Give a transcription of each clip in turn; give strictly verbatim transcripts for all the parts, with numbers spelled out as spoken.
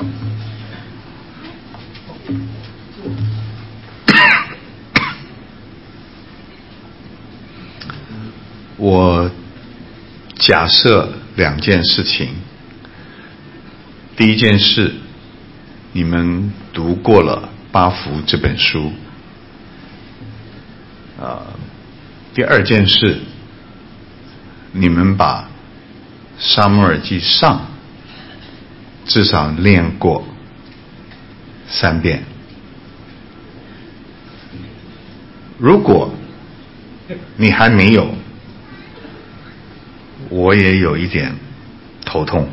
我假设两件事情。第一件事，你们读过了《八福》这本书，呃，第二件事，你们把《撒母耳记上》至少练过三遍。如果你还没有，我也有一点头痛，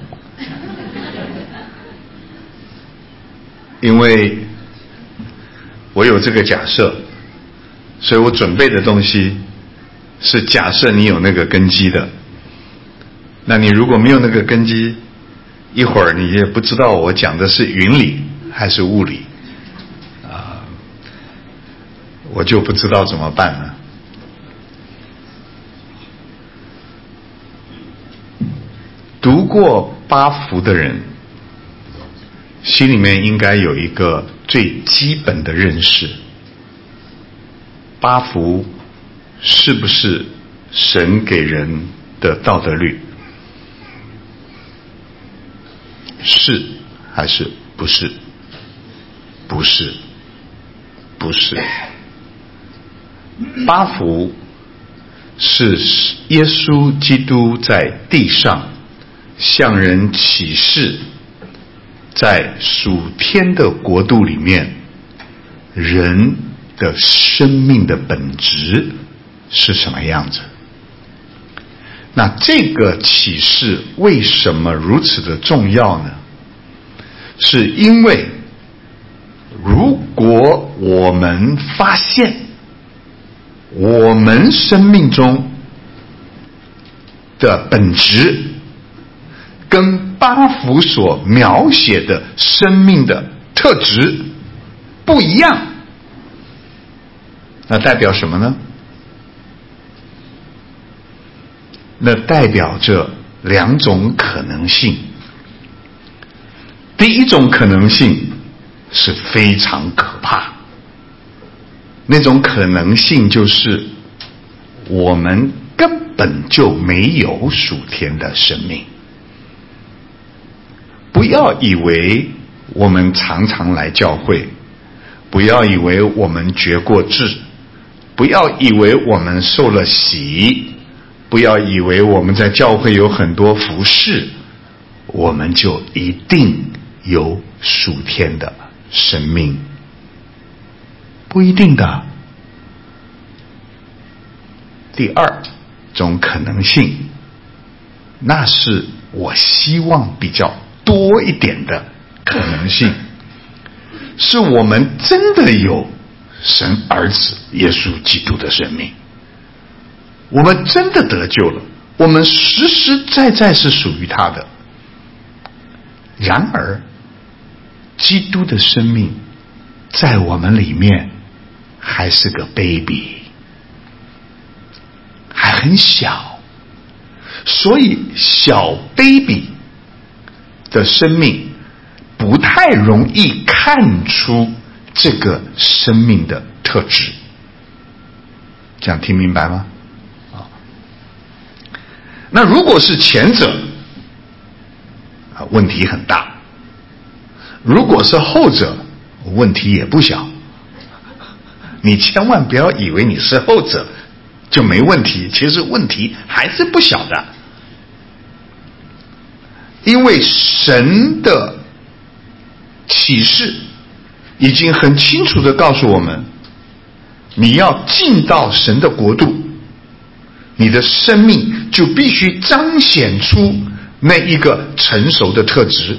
因为我有这个假设，所以我准备的东西是假设你有那个根基的。那你如果没有那个根基，一会儿你也不知道我讲的是云理还是物理啊，我就不知道怎么办了。读过八福的人心里面应该有一个最基本的认识，八福是不是神给人的道德律？是还是不是？不是，不是。八福是耶稣基督在地上向人启示，在属天的国度里面，人的生命的本质是什么样子。那这个启示为什么如此的重要呢？是因为如果我们发现我们生命中的本质跟八福所描写的生命的特质不一样，那代表什么呢？那代表着两种可能性。第一种可能性是非常可怕，那种可能性就是我们根本就没有属天的生命。不要以为我们常常来教会，不要以为我们决过志，不要以为我们受了洗，不要以为我们在教会有很多服事，我们就一定有属天的生命。不一定的。第二种可能性，那是我希望比较多一点的可能性，是我们真的有神儿子耶稣基督的生命，我们真的得救了，我们实实在在是属于他的。然而基督的生命在我们里面还是个 baby， 还很小，所以小 baby的生命不太容易看出这个生命的特质。这样听明白吗？那如果是前者，问题很大；如果是后者，问题也不小。你千万不要以为你是后者就没问题，其实问题还是不小的。因为神的启示已经很清楚地告诉我们，你要进到神的国度，你的生命就必须彰显出那一个成熟的特质。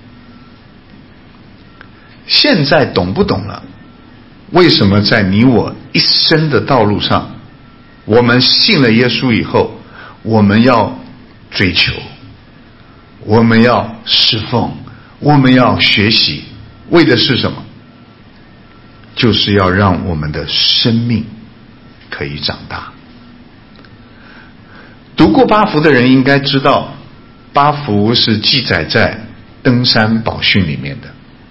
现在懂不懂了？为什么在你我一生的道路上，我们信了耶稣以后，我们要追求，我们要侍奉，我们要学习，为的是什么？就是要让我们的生命可以长大。读过八福的人应该知道，八福是记载在登山宝训里面的。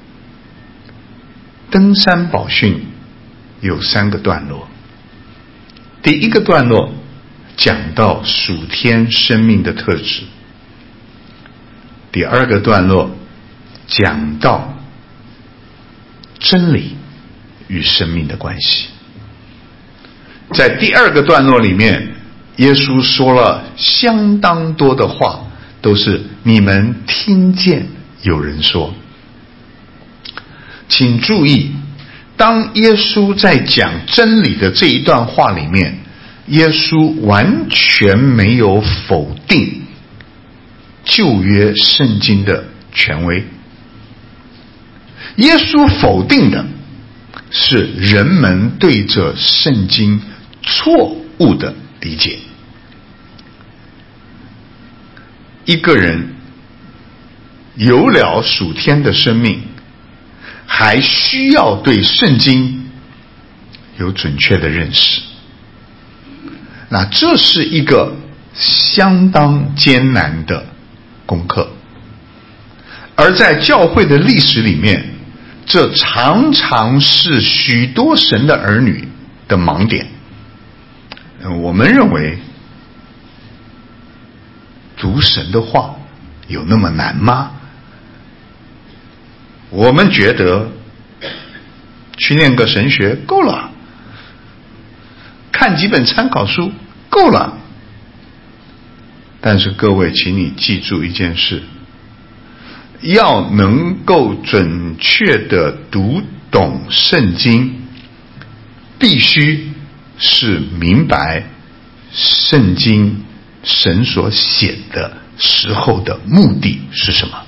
登山宝训有三个段落，第一个段落讲到属天生命的特质，第二个段落讲到真理与生命的关系。在第二个段落里面，耶稣说了相当多的话，都是你们听见有人说。请注意，当耶稣在讲真理的这一段话里面，耶稣完全没有否定旧约圣经的权威，耶稣否定的是人们对着圣经错误的理解。一个人有了属天的生命，还需要对圣经有准确的认识，那这是一个相当艰难的功课。而在教会的历史里面，这常常是许多神的儿女的盲点。我们认为读神的话有那么难吗？我们觉得去念个神学够了，看几本参考书够了。但是各位，请你记住一件事，要能够准确地读懂圣经，必须是明白圣经神所写的时候的目的是什么。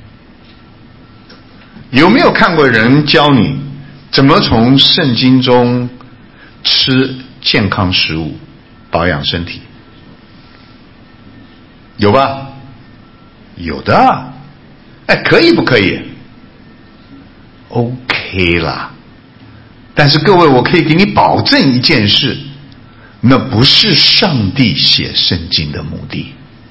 有没有看过人教你怎么从圣经中吃健康食物保养身体？有吧？有的。哎，可以不可以？ OK 啦。但是各位，我可以给你保证一件事，那不是上帝写圣经的目的。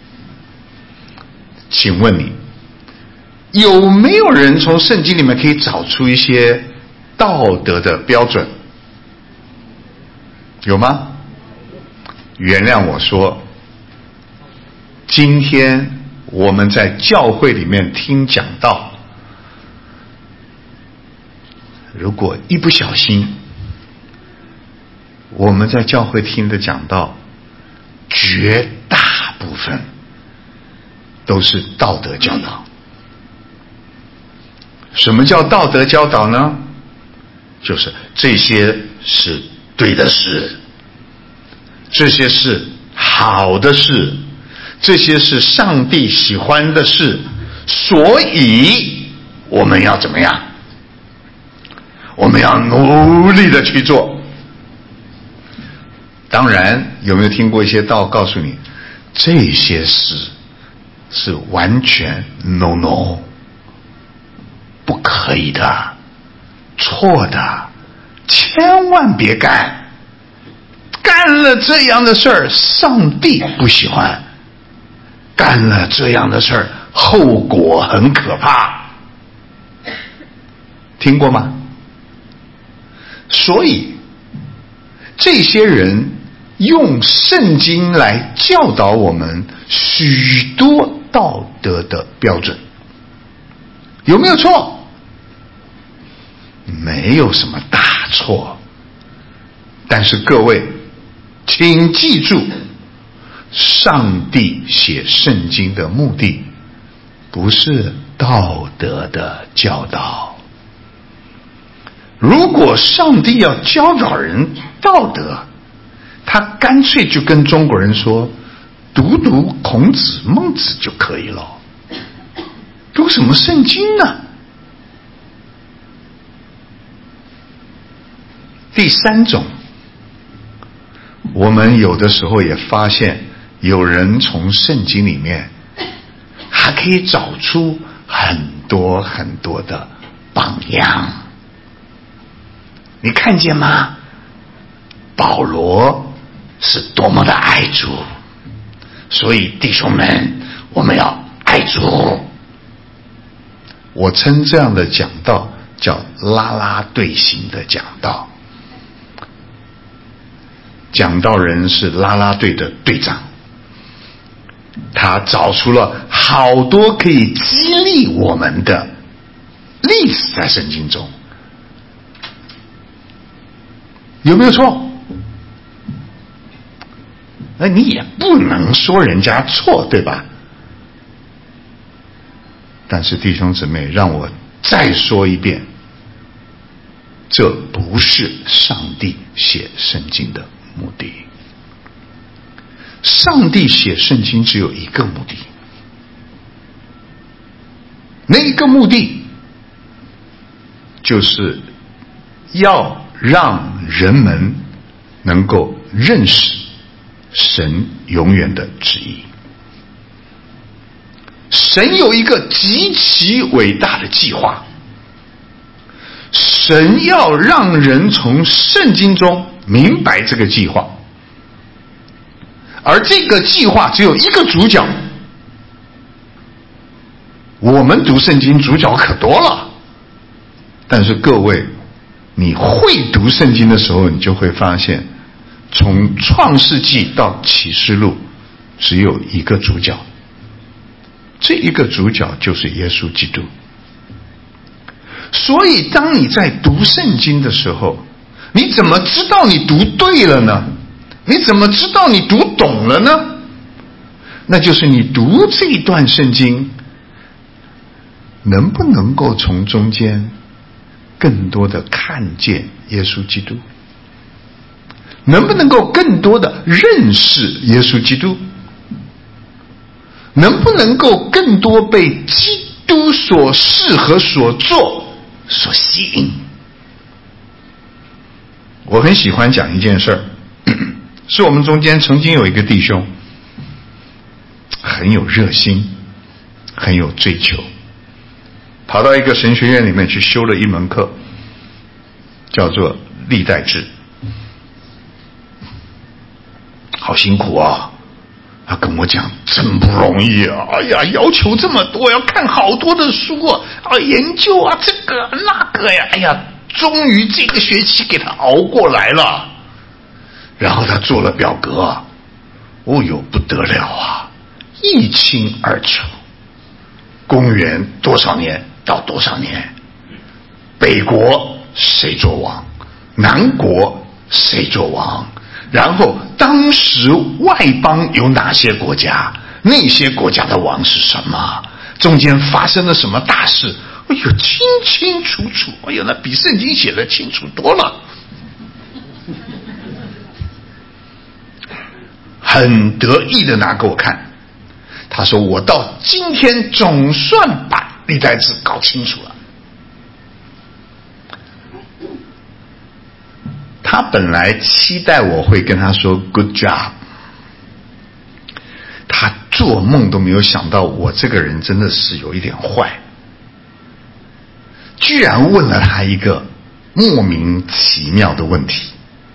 请问你，有没有人从圣经里面可以找出一些道德的标准？有吗？原谅我说，今天我们在教会里面听讲道，如果一不小心，我们在教会听的讲道，绝大部分都是道德教导。什么叫道德教导呢？就是这些是对的事，这些是好的事，这些是上帝喜欢的事，所以我们要怎么样？我们要努力的去做。当然，有没有听过一些道告诉你，这些事是完全 no no， 不可以的，错的，千万别干。干了这样的事儿，上帝不喜欢。干了这样的事儿，后果很可怕。听过吗？所以这些人用圣经来教导我们许多道德的标准，有没有错？没有什么大错。但是各位，请记住，上帝写圣经的目的不是道德的教导。如果上帝要教导人道德，他干脆就跟中国人说，读读孔子孟子就可以了，读什么圣经呢？第三种，我们有的时候也发现有人从圣经里面还可以找出很多很多的榜样。你看见吗？保罗是多么的爱主，所以弟兄们，我们要爱主。 我称这样的讲道叫啦啦队型的讲道。讲道人是啦啦队的队长，他找出了好多可以激励我们的例子在圣经中，有没有错？那你也不能说人家错，对吧？但是弟兄姊妹，让我再说一遍，这不是上帝写圣经的目的。上帝写圣经只有一个目的，那一个目的就是要让人们能够认识神永远的旨意。神有一个极其伟大的计划，神要让人从圣经中明白这个计划，而这个计划只有一个主角。我们读圣经主角可多了，但是各位，你会读圣经的时候，你就会发现，从创世纪到启示录只有一个主角，这一个主角就是耶稣基督。所以当你在读圣经的时候，你怎么知道你读对了呢？你怎么知道你读懂了呢？那就是你读这一段圣经能不能够从中间更多的看见耶稣基督，能不能够更多的认识耶稣基督，能不能够更多被基督所示和所做所吸引。我很喜欢讲一件事儿，是我们中间曾经有一个弟兄很有热心，很有追求，跑到一个神学院里面去修了一门课，叫做历代志。好辛苦啊，他跟我讲真不容易啊，哎呀，要求这么多，要看好多的书啊，啊研究啊这个那个呀，哎呀，终于这个学期给他熬过来了。然后他做了表格啊，哦哟不得了啊，一清二楚，公元多少年到多少年，北国谁做王，南国谁做王，然后当时外邦有哪些国家，那些国家的王是什么，中间发生了什么大事，哎呦清清楚楚，哎呦那比圣经写的清楚多了。很得意的拿给我看，他说我到今天总算把历代志搞清楚了。他本来期待我会跟他说 good job， 他做梦都没有想到我这个人真的是有一点坏，居然问了他一个莫名其妙的问题。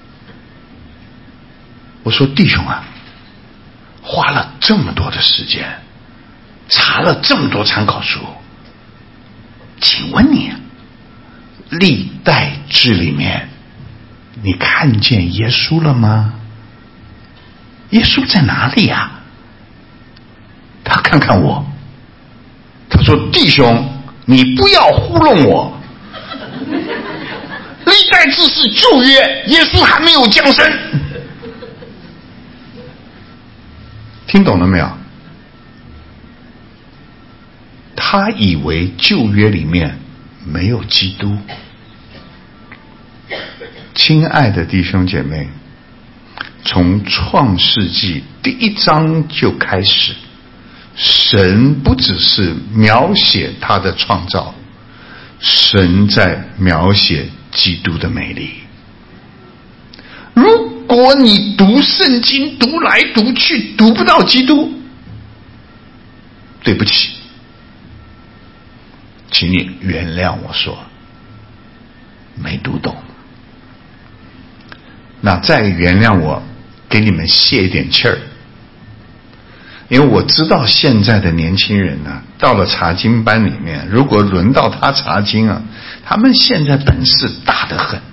我说弟兄啊，花了这么多的时间，查了这么多参考书，请问你历代志里面你看见耶稣了吗？耶稣在哪里啊？他看看我，他说弟兄你不要糊弄我，历代志是旧约，耶稣还没有降生。听懂了没有？他以为旧约里面没有基督。亲爱的弟兄姐妹，从创世纪第一章就开始，神不只是描写他的创造，神在描写基督的美丽。如果你读圣经读来读去读不到基督，对不起，请你原谅我说没读懂。那再原谅我给你们泄一点气儿， 因为我知道现在的年轻人呢、啊，到了查经班里面，如果轮到他查经啊，他们现在本事大得很。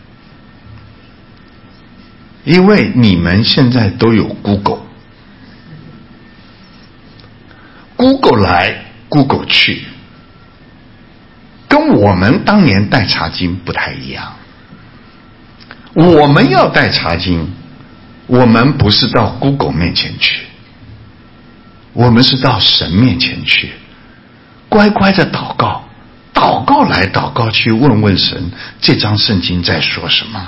因为你们现在都有 Google，Google 来 Google 去，跟我们当年带查经不太一样。我们要带查经，我们不是到 Google 面前去，我们是到神面前去，乖乖的祷告，祷告来祷告去，问问神这张圣经在说什么。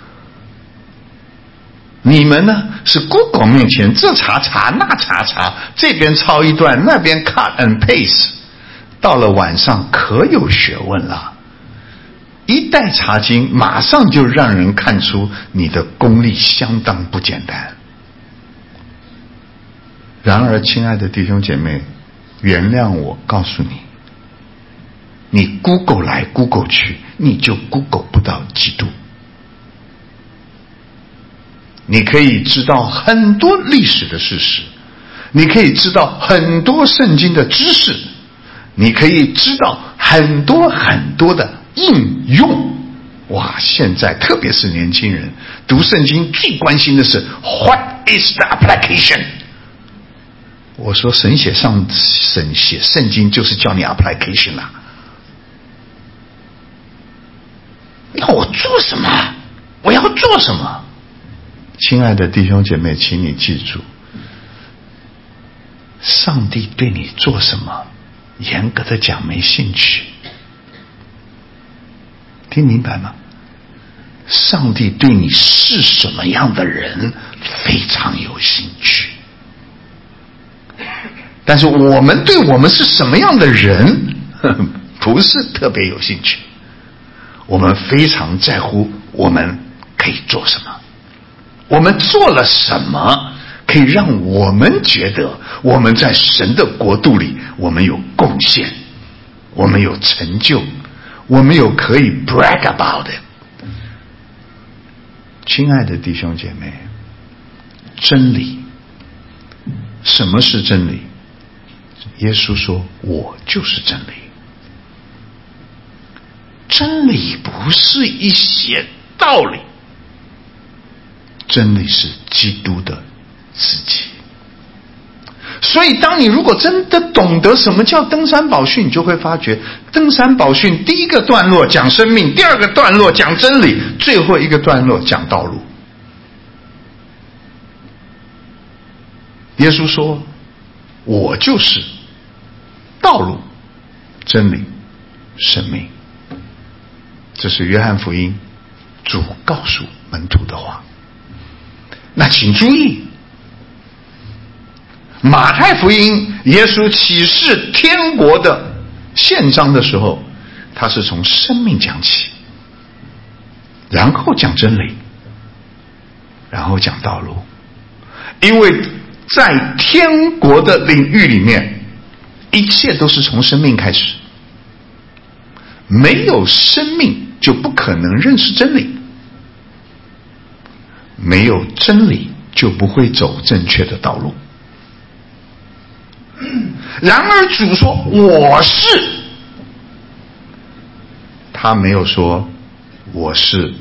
你们呢是 Google 面前这查查那查查，这边抄一段，那边 cut and paste， 到了晚上可有学问了。一带查经，马上就让人看出你的功力相当不简单。然而，亲爱的弟兄姐妹，原谅我告诉你，你 Google 来 Google 去，你就 Google 不到基督。你可以知道很多历史的事实，你可以知道很多圣经的知识，你可以知道很多很多的应用。哇，现在特别是年轻人读圣经最关心的是 What is the application？ 我说神写上神写圣经就是教你 application 啦。要我做什么？我要做什么？亲爱的弟兄姐妹，请你记住，上帝对你做什么，严格的讲没兴趣。听明白吗？上帝对你是什么样的人非常有兴趣，但是我们对我们是什么样的人不是特别有兴趣。我们非常在乎我们可以做什么，我们做了什么可以让我们觉得我们在神的国度里我们有贡献，我们有成就，我们有可以 brag about it。 亲爱的弟兄姐妹，真理，什么是真理？耶稣说我就是真理。真理不是一些道理，真理是基督的自己。所以当你如果真的懂得什么叫登山宝训，你就会发觉登山宝训第一个段落讲生命，第二个段落讲真理，最后一个段落讲道路。耶稣说我就是道路真理生命，这是约翰福音主告诉门徒的话。那请注意，马太福音耶稣启示天国的宪章的时候，他是从生命讲起，然后讲真理，然后讲道路。因为在天国的领域里面，一切都是从生命开始，没有生命就不可能认识真理，没有真理就不会走正确的道路。然而主说我是，他没有说我是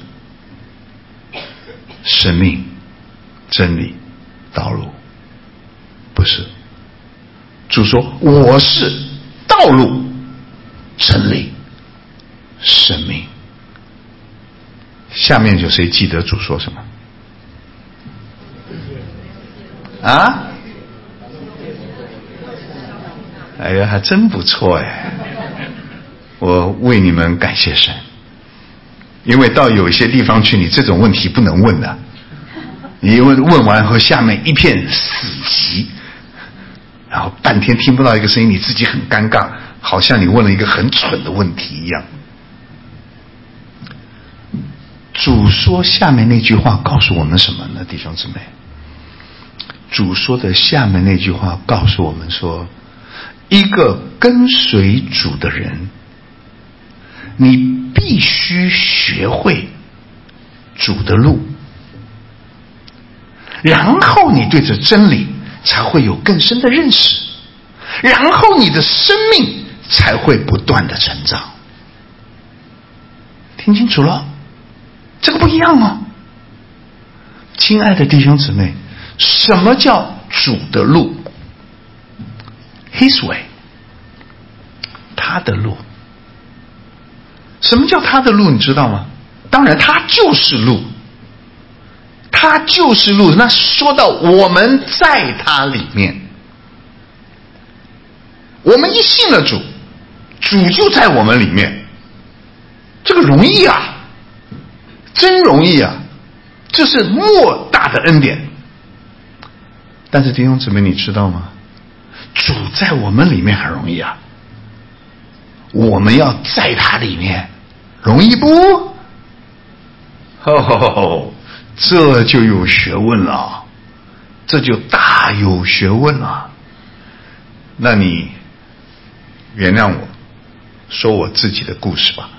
生命真理道路，不是。主说我是道路真理生命。下面有谁记得主说什么啊？哎呀，还真不错哎！我为你们感谢神，因为到有一些地方去，你这种问题不能问的，你问问完后下面一片死寂，然后半天听不到一个声音，你自己很尴尬，好像你问了一个很蠢的问题一样。主说下面那句话告诉我们什么呢？弟兄姊妹，主说的下面那句话告诉我们说，一个跟随主的人，你必须学会主的路，然后你对着真理才会有更深的认识，然后你的生命才会不断的成长。听清楚了，这个不一样哦。亲爱的弟兄姊妹，什么叫主的路？ His way， 他的路。什么叫他的路？你知道吗？当然他就是路，他就是路。那说到我们在他里面，我们一信了主，主就在我们里面，这个容易啊，真容易啊，这是莫大的恩典。但是弟兄姊妹，你知道吗？主在我们里面很容易啊，我们要在他里面容易不？哦，这就有学问了，这就大有学问了。那你原谅我说我自己的故事吧。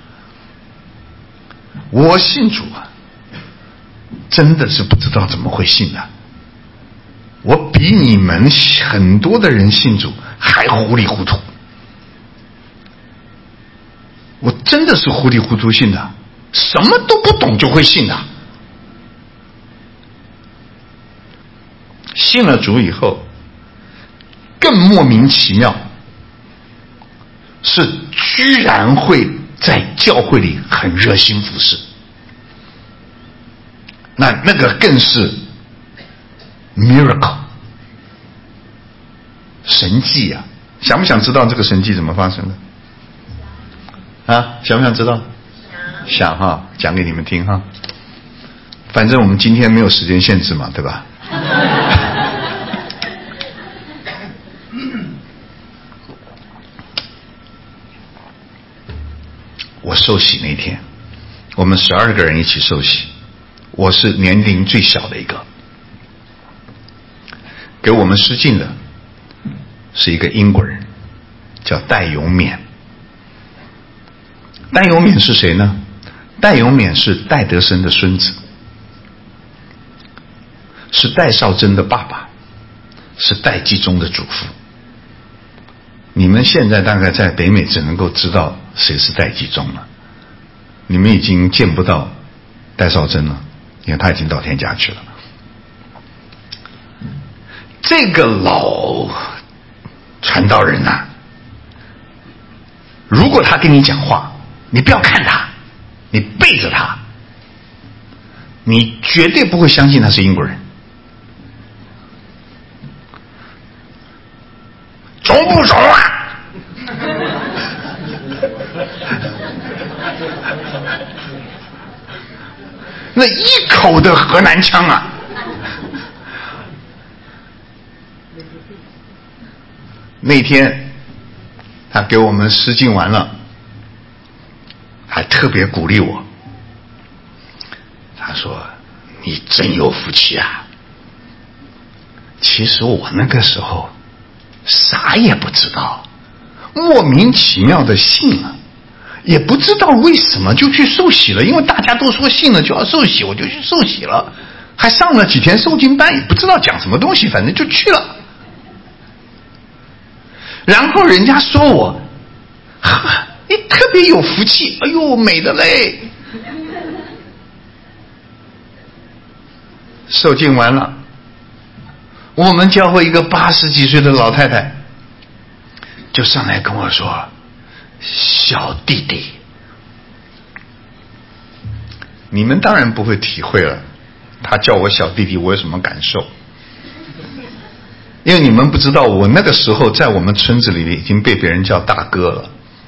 我信主啊，真的是不知道怎么会信的。我比你们很多的人信主还糊里糊涂，我真的是糊里糊涂信的，什么都不懂就会信的。信了主以后更莫名其妙，是居然会在教会里很热心服侍，那那个更是 miracle 神迹啊！想不想知道这个神迹怎么发生的啊？想不想知道？想哈，讲给你们听哈。反正我们今天没有时间限制嘛，对吧？我受洗那天，我们十二个人一起受洗，我是年龄最小的一个。给我们施浸的是一个英国人，叫戴永冕。戴永冕是谁呢？戴永冕是戴德生的孙子，是戴绍珍的爸爸，是戴季忠的祖父。你们现在大概在北美只能够知道谁是戴季忠了，你们已经见不到戴绍珍了，因为他已经到天家去了。这个老传道人啊，如果他跟你讲话，你不要看他，你背着他，你绝对不会相信他是英国人。中不中啊？那一口的河南腔啊！那天他给我们施浸完了，还特别鼓励我，他说你真有福气啊。其实我那个时候啥也不知道，莫名其妙的信了，也不知道为什么就去受洗了，因为大家都说信了就要受洗，我就去受洗了，还上了几天受浸班，也不知道讲什么东西，反正就去了。然后人家说我，你特别有福气，哎呦美的嘞。受浸完了，我们教会一个八十几岁的老太太就上来跟我说，小弟弟，你们当然不会体会了，他叫我小弟弟我有什么感受，因为你们不知道我那个时候在我们村子里已经被别人叫大哥了。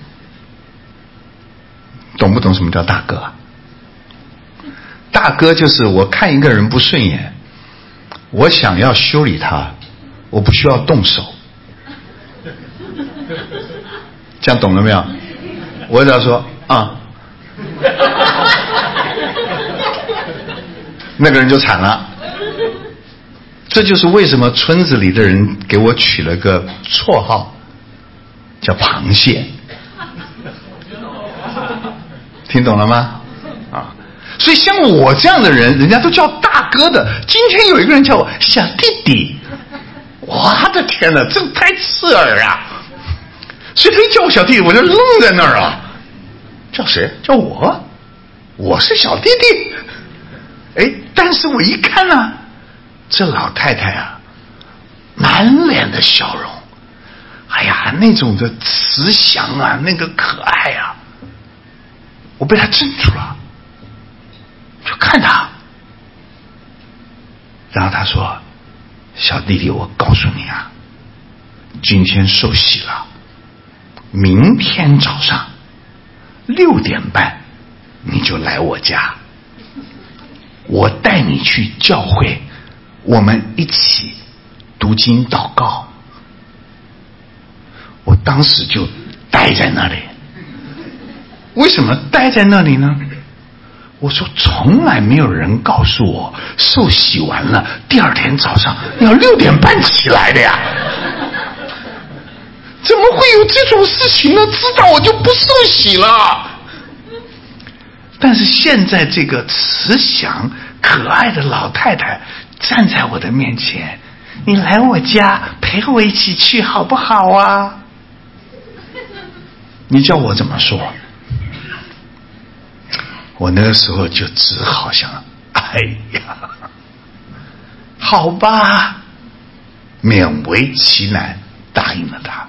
懂不懂什么叫大哥啊？大哥就是我看一个人不顺眼，我想要修理他，我不需要动手，这样懂了没有？我只要说啊，那个人就惨了。这就是为什么村子里的人给我取了个绰号叫螃蟹，听懂了吗？啊，所以像我这样的人，人家都叫大哥的。今天有一个人叫我小弟弟， 我的天哪，这太刺耳啊！所以他一叫我小弟弟，我就愣在那儿啊。叫谁？叫我？我是小弟弟？哎，但是我一看呢、啊，这老太太啊，满脸的笑容，哎呀，那种的慈祥啊，那个可爱啊，我被她镇住了，就看她。然后她说：“小弟弟，我告诉你啊，今天受洗了，明天早上六点半你就来我家，我带你去教会，我们一起读经祷告。”我当时就呆在那里。为什么呆在那里呢？我说从来没有人告诉我受洗完了第二天早上要六点半起来的呀，怎么会有这种事情呢？知道我就不受洗了。但是现在这个慈祥可爱的老太太站在我的面前，你来我家陪我一起去好不好啊？你叫我怎么说？我那个时候就只好想，哎呀，好吧，勉为其难答应了他。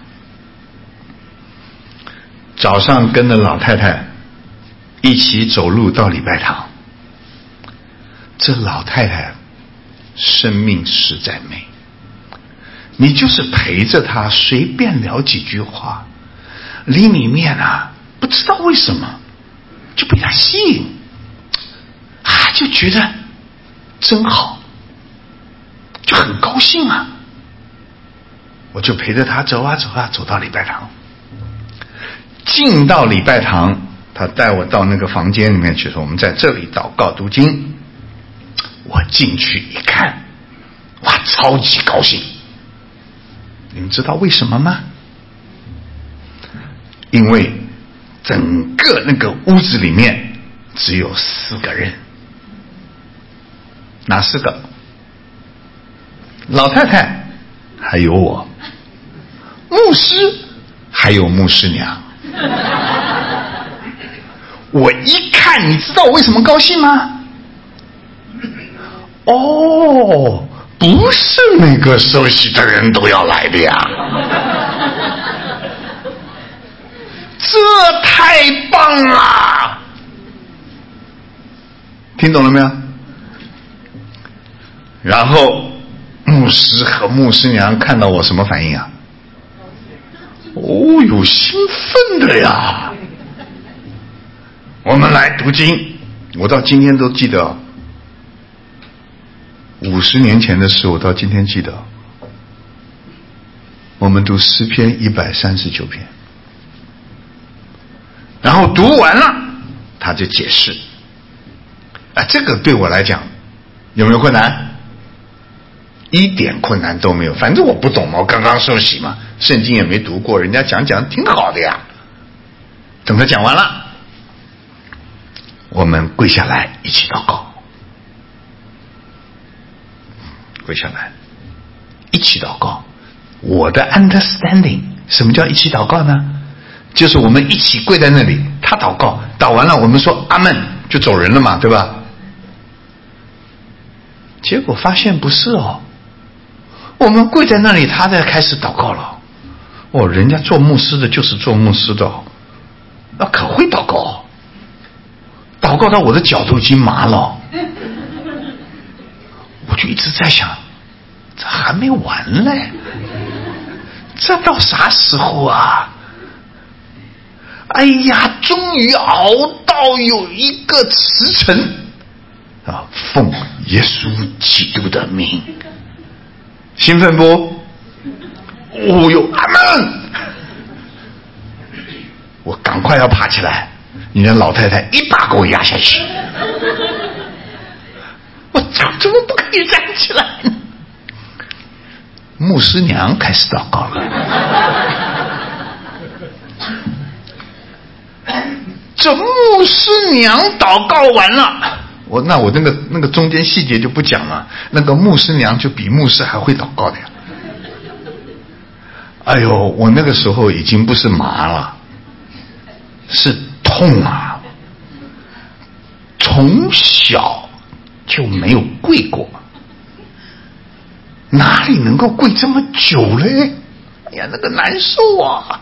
早上跟着老太太一起走路到礼拜堂。这老太太生命实在美，你就是陪着她随便聊几句话，里里面啊不知道为什么就被她吸引啊，就觉得真好，就很高兴啊。我就陪着她走啊走啊，走到礼拜堂。进到礼拜堂，他带我到那个房间里面去，说我们在这里祷告读经。我进去一看，哇，超级高兴。你们知道为什么吗？因为整个那个屋子里面只有四个人。哪四个？老太太，还有我，牧师，还有牧师娘。我一看，你知道我为什么高兴吗？哦，不是每个受洗的人都要来的呀，这太棒了！听懂了没有？然后牧师和牧师娘看到我什么反应啊？哦，有兴奋的呀！我们来读经，我到今天都记得，五十年前的事我到今天记得。我们读诗篇一百三十九篇，然后读完了他就解释啊，这个对我来讲有没有困难？一点困难都没有，反正我不懂嘛，我刚刚受洗嘛，圣经也没读过，人家讲讲挺好的呀。等他讲完了，我们跪下来一起祷告，跪下来一起祷告。我的 understanding 什么叫一起祷告呢？就是我们一起跪在那里，他祷告，祷完了我们说阿们就走人了嘛，对吧？结果发现不是哦，我们跪在那里，他在开始祷告了。哦，人家做牧师的就是做牧师的哦，那可会祷告哦，祷告到我的脚都已经麻了。我就一直在想，这还没完嘞，这到啥时候啊？哎呀，终于熬到有一个时辰啊，奉耶稣基督的名，兴奋不？哦哟，阿门！我赶快要爬起来，你的老太太一把给我压下去。我怎怎么不可以站起来呢？牧师娘开始祷告了。这牧师娘祷告完了，我那我那个那个中间细节就不讲了。那个牧师娘就比牧师还会祷告的呀。 哎呦，我那个时候已经不是麻了，是痛啊！从小就没有跪过，哪里能够跪这么久嘞？哎呀，那个难受啊！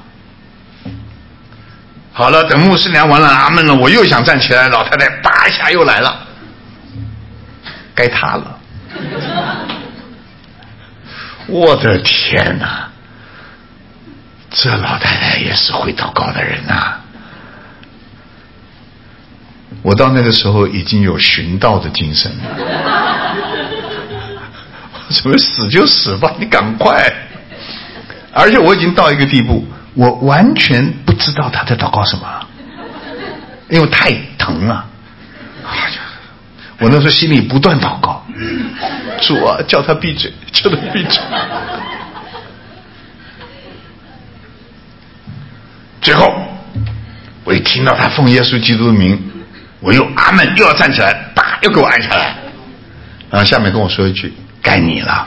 好了，等牧师娘完了阿门了，我又想站起来，老太太叭一下又来了，该她了。我的天哪，这老太太也是会祷告的人啊！我到那个时候已经有寻道的精神了，我怎么死就死吧，你赶快！而且我已经到一个地步，我完全不知道他在祷告什么，因为太疼了。我那时候心里不断祷告，主啊，叫他闭嘴，叫他闭嘴。最后，我一听到他奉耶稣基督的名，我又阿门，又要站起来，啪，又给我按下来，然后下面跟我说一句：“该你了。”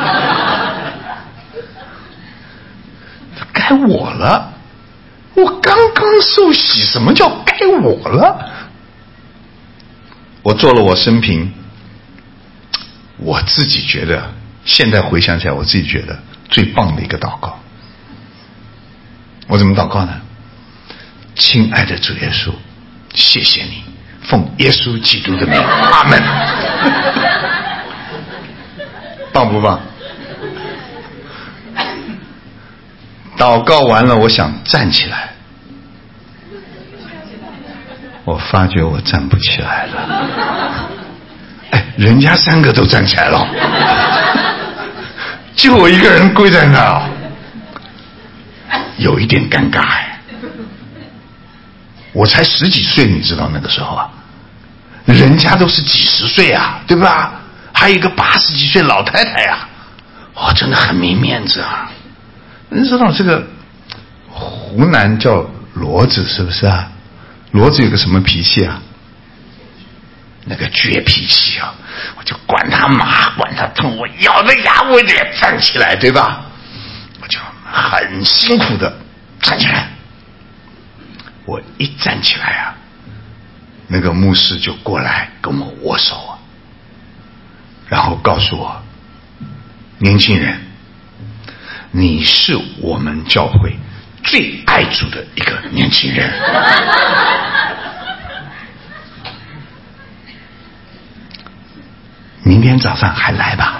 该我了，我刚刚受洗，什么叫该我了？我做了我生平，我自己觉得，现在回想起来，我自己觉得最棒的一个祷告。我怎么祷告呢？亲爱的主耶稣，谢谢你，奉耶稣基督的名，阿门。棒不棒？祷告完了，我想站起来，我发觉我站不起来了。哎，人家三个都站起来了，就我一个人跪在那儿，有一点尴尬哎。我才十几岁，你知道那个时候啊，人家都是几十岁啊，对吧？还有一个八十几岁老太太啊，哦，真的很没面子啊。你知道这个湖南叫骡子是不是啊？骡子有个什么脾气啊？那个倔脾气啊！我就管他麻，管他痛，我咬着牙我得站起来，对吧？我就很辛苦的站起来。我一站起来啊，那个牧师就过来跟我握手啊，然后告诉我，年轻人，你是我们教会最爱主的一个年轻人。明天早上还来吧？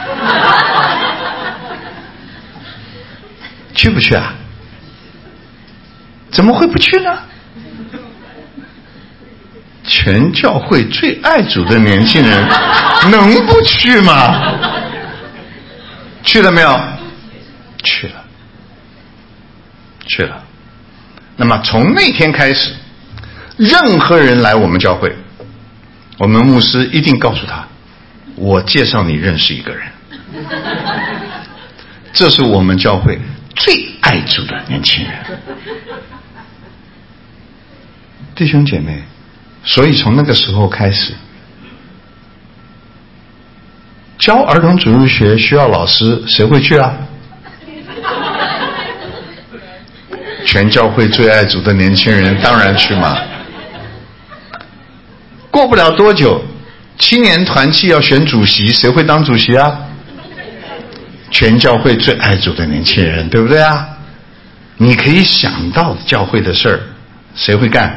去不去啊？怎么会不去呢？全教会最爱主的年轻人，能不去吗？去了没有？去了，去了。那么从那天开始，任何人来我们教会，我们牧师一定告诉他，我介绍你认识一个人，这是我们教会最爱主的年轻人。弟兄姐妹，所以从那个时候开始，教儿童主日学需要老师，谁会去啊？全教会最爱主的年轻人当然去嘛。过不了多久，青年团契要选主席，谁会当主席啊？全教会最爱主的年轻人，对不对啊？你可以想到教会的事儿，谁会干？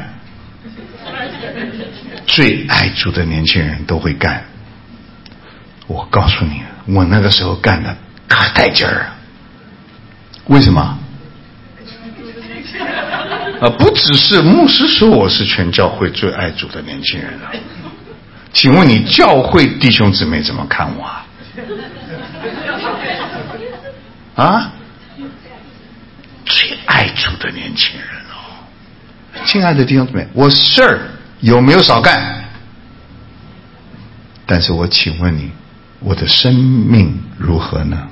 最爱主的年轻人都会干。我告诉你，我那个时候干的可带劲儿啊！为什么？啊，不只是牧师说我是全教会最爱主的年轻人了，请问你教会弟兄姊妹怎么看我啊？啊，最爱主的年轻人哦！亲爱的弟兄姊妹，我事儿有没有少干？但是我请问你，我的生命如何呢？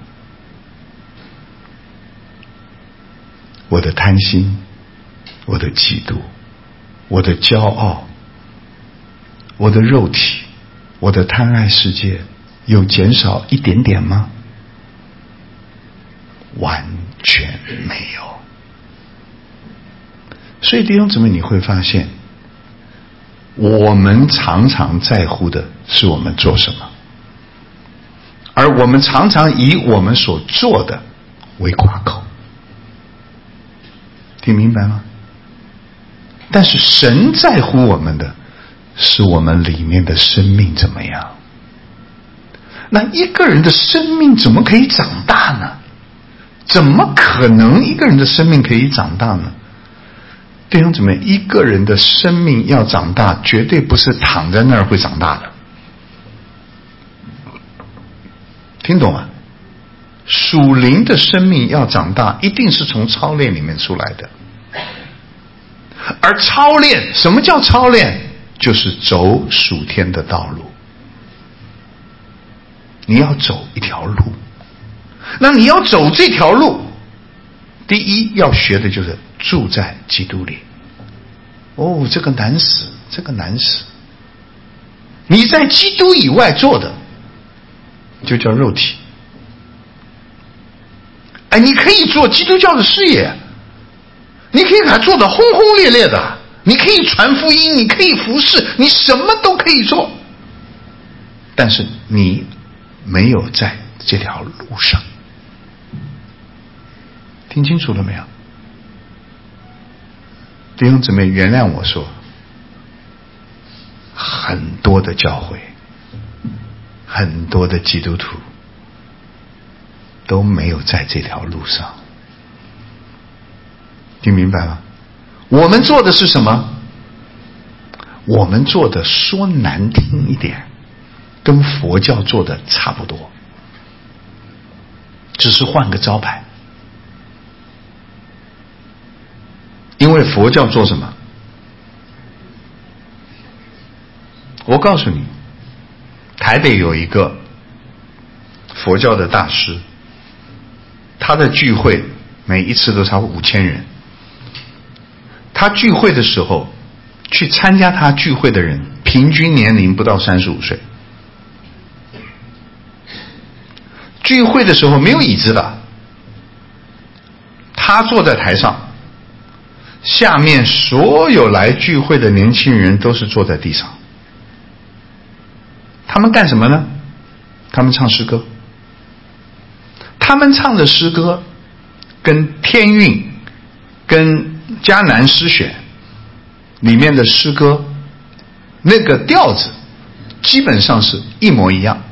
我的贪心，我的嫉妒，我的骄傲，我的肉体，我的贪爱世界，有减少一点点吗？ 完全没有。所以弟兄姊妹，你会发现我们常常在乎的是我们做什么，而我们常常以我们所做的为夸口。听明白吗？但是神在乎我们的是我们里面的生命怎么样。那一个人的生命怎么可以长大呢？怎么可能一个人的生命可以长大呢？弟兄姊妹，一个人的生命要长大，绝对不是躺在那儿会长大的。听懂吗？属灵的生命要长大，一定是从操练里面出来的。而操练，什么叫操练？就是走属天的道路。你要走一条路，那你要走这条路，第一要学的就是住在基督里。哦，这个难死，这个难死。你在基督以外做的，就叫肉体。哎，你可以做基督教的事业，你可以给他做得轰轰烈烈的，你可以传福音，你可以服侍，你什么都可以做，但是你没有在这条路上。听清楚了没有？弟兄姊妹，原谅我说，很多的教会，很多的基督徒都没有在这条路上。听明白吗？我们做的是什么？我们做的说难听一点，跟佛教做的差不多，只是换个招牌。因为佛教做什么？我告诉你，台北有一个佛教的大师，他的聚会每一次都超过五千人。他聚会的时候，去参加他聚会的人平均年龄不到三十五岁。聚会的时候没有椅子的，他坐在台上，下面所有来聚会的年轻人都是坐在地上。他们干什么呢？他们唱诗歌。他们唱的诗歌跟天韵跟迦南诗选里面的诗歌那个调子基本上是一模一样，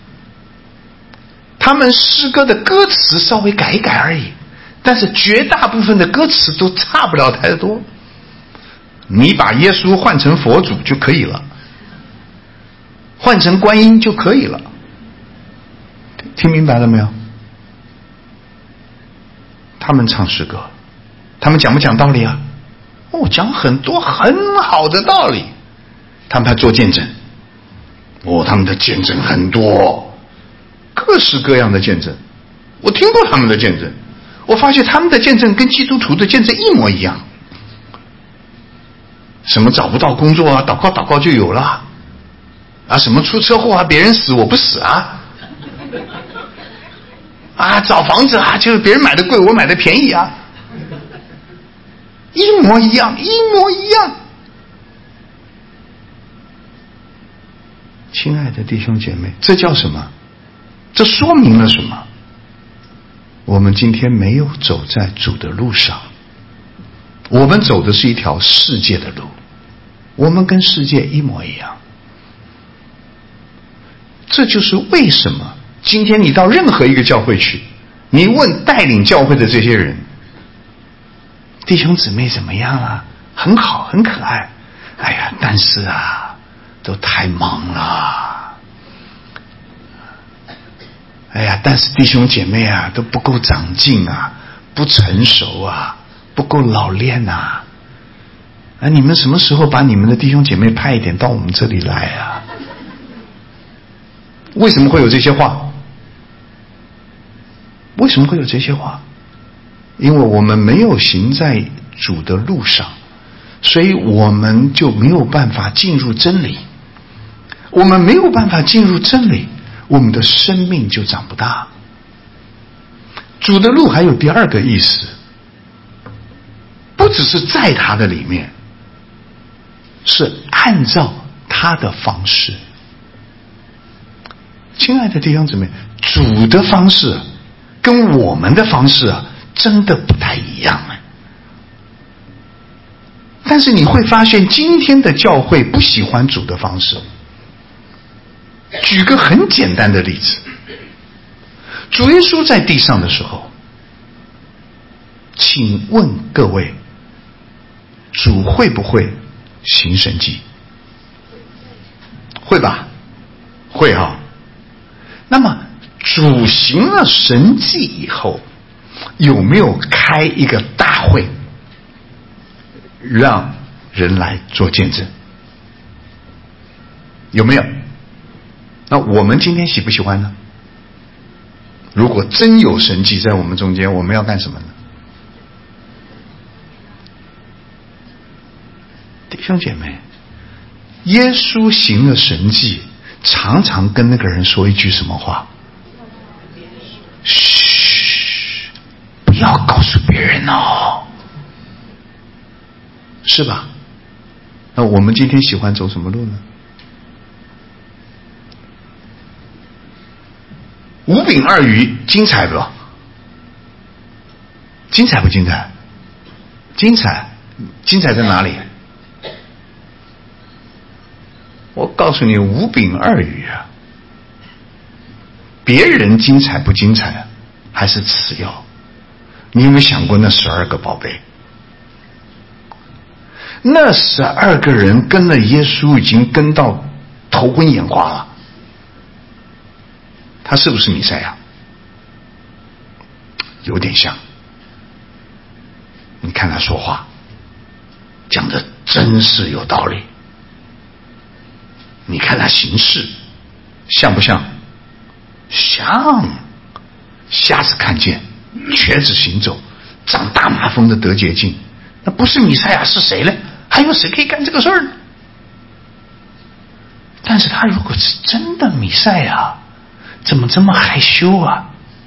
他们诗歌的歌词稍微改一改而已，但是绝大部分的歌词都差不了太多。你把耶稣换成佛祖就可以了，换成观音就可以了。听明白了没有？他们唱诗歌，他们讲不讲道理啊？哦，讲很多很好的道理。他们还做见证，哦，他们的见证很多，各式各样的见证。我听过他们的见证，我发现他们的见证跟基督徒的见证一模一样。什么找不到工作啊，祷告祷告就有了啊，什么出车祸啊，别人死我不死啊，啊，找房子啊，就是别人买的贵我买的便宜啊，一模一样，一模一样。亲爱的弟兄姐妹，这叫什么？这说明了什么？我们今天没有走在主的路上，我们走的是一条世界的路，我们跟世界一模一样。这就是为什么今天你到任何一个教会去，你问带领教会的这些人，弟兄姊妹怎么样啊？很好，很可爱。哎呀，但是啊，都太忙了。哎呀，但是弟兄姐妹啊，都不够长进啊，不成熟啊，不够老练啊。啊，你们什么时候把你们的弟兄姐妹派一点到我们这里来啊？为什么会有这些话？为什么会有这些话？因为我们没有行在主的路上，所以我们就没有办法进入真理。我们没有办法进入真理，我们的生命就长不大。 主的路还有第二个意思，不只是在他的里面，是按照他的方式。亲爱的弟兄姊妹，主的方式跟我们的方式啊，真的不太一样哎。但是你会发现，今天的教会不喜欢主的方式。举个很简单的例子，主耶稣在地上的时候，请问各位，主会不会行神迹？会吧？会哈。那么主行了神迹以后，有没有开一个大会，让人来做见证？有没有？那我们今天喜不喜欢呢？如果真有神迹在我们中间，我们要干什么呢？弟兄姐妹，耶稣行了神迹，常常跟那个人说一句什么话？嘘，不要告诉别人哦，是吧？那我们今天喜欢走什么路呢？五饼二鱼精彩不？精彩不精彩？精彩，精彩在哪里？我告诉你，五饼二鱼啊，别人精彩不精彩还是次要。你有没有想过那十二个宝贝？那十二个人跟了耶稣已经跟到头昏眼花了，他是不是弥赛亚？有点像。你看他说话讲的真是有道理，你看他行事像不像？像。瞎子看见，瘸子行走，长大麻风的得洁净，那不是弥赛亚是谁呢？还有谁可以干这个事儿呢？但是他如果是真的弥赛亚，怎么这么害羞啊？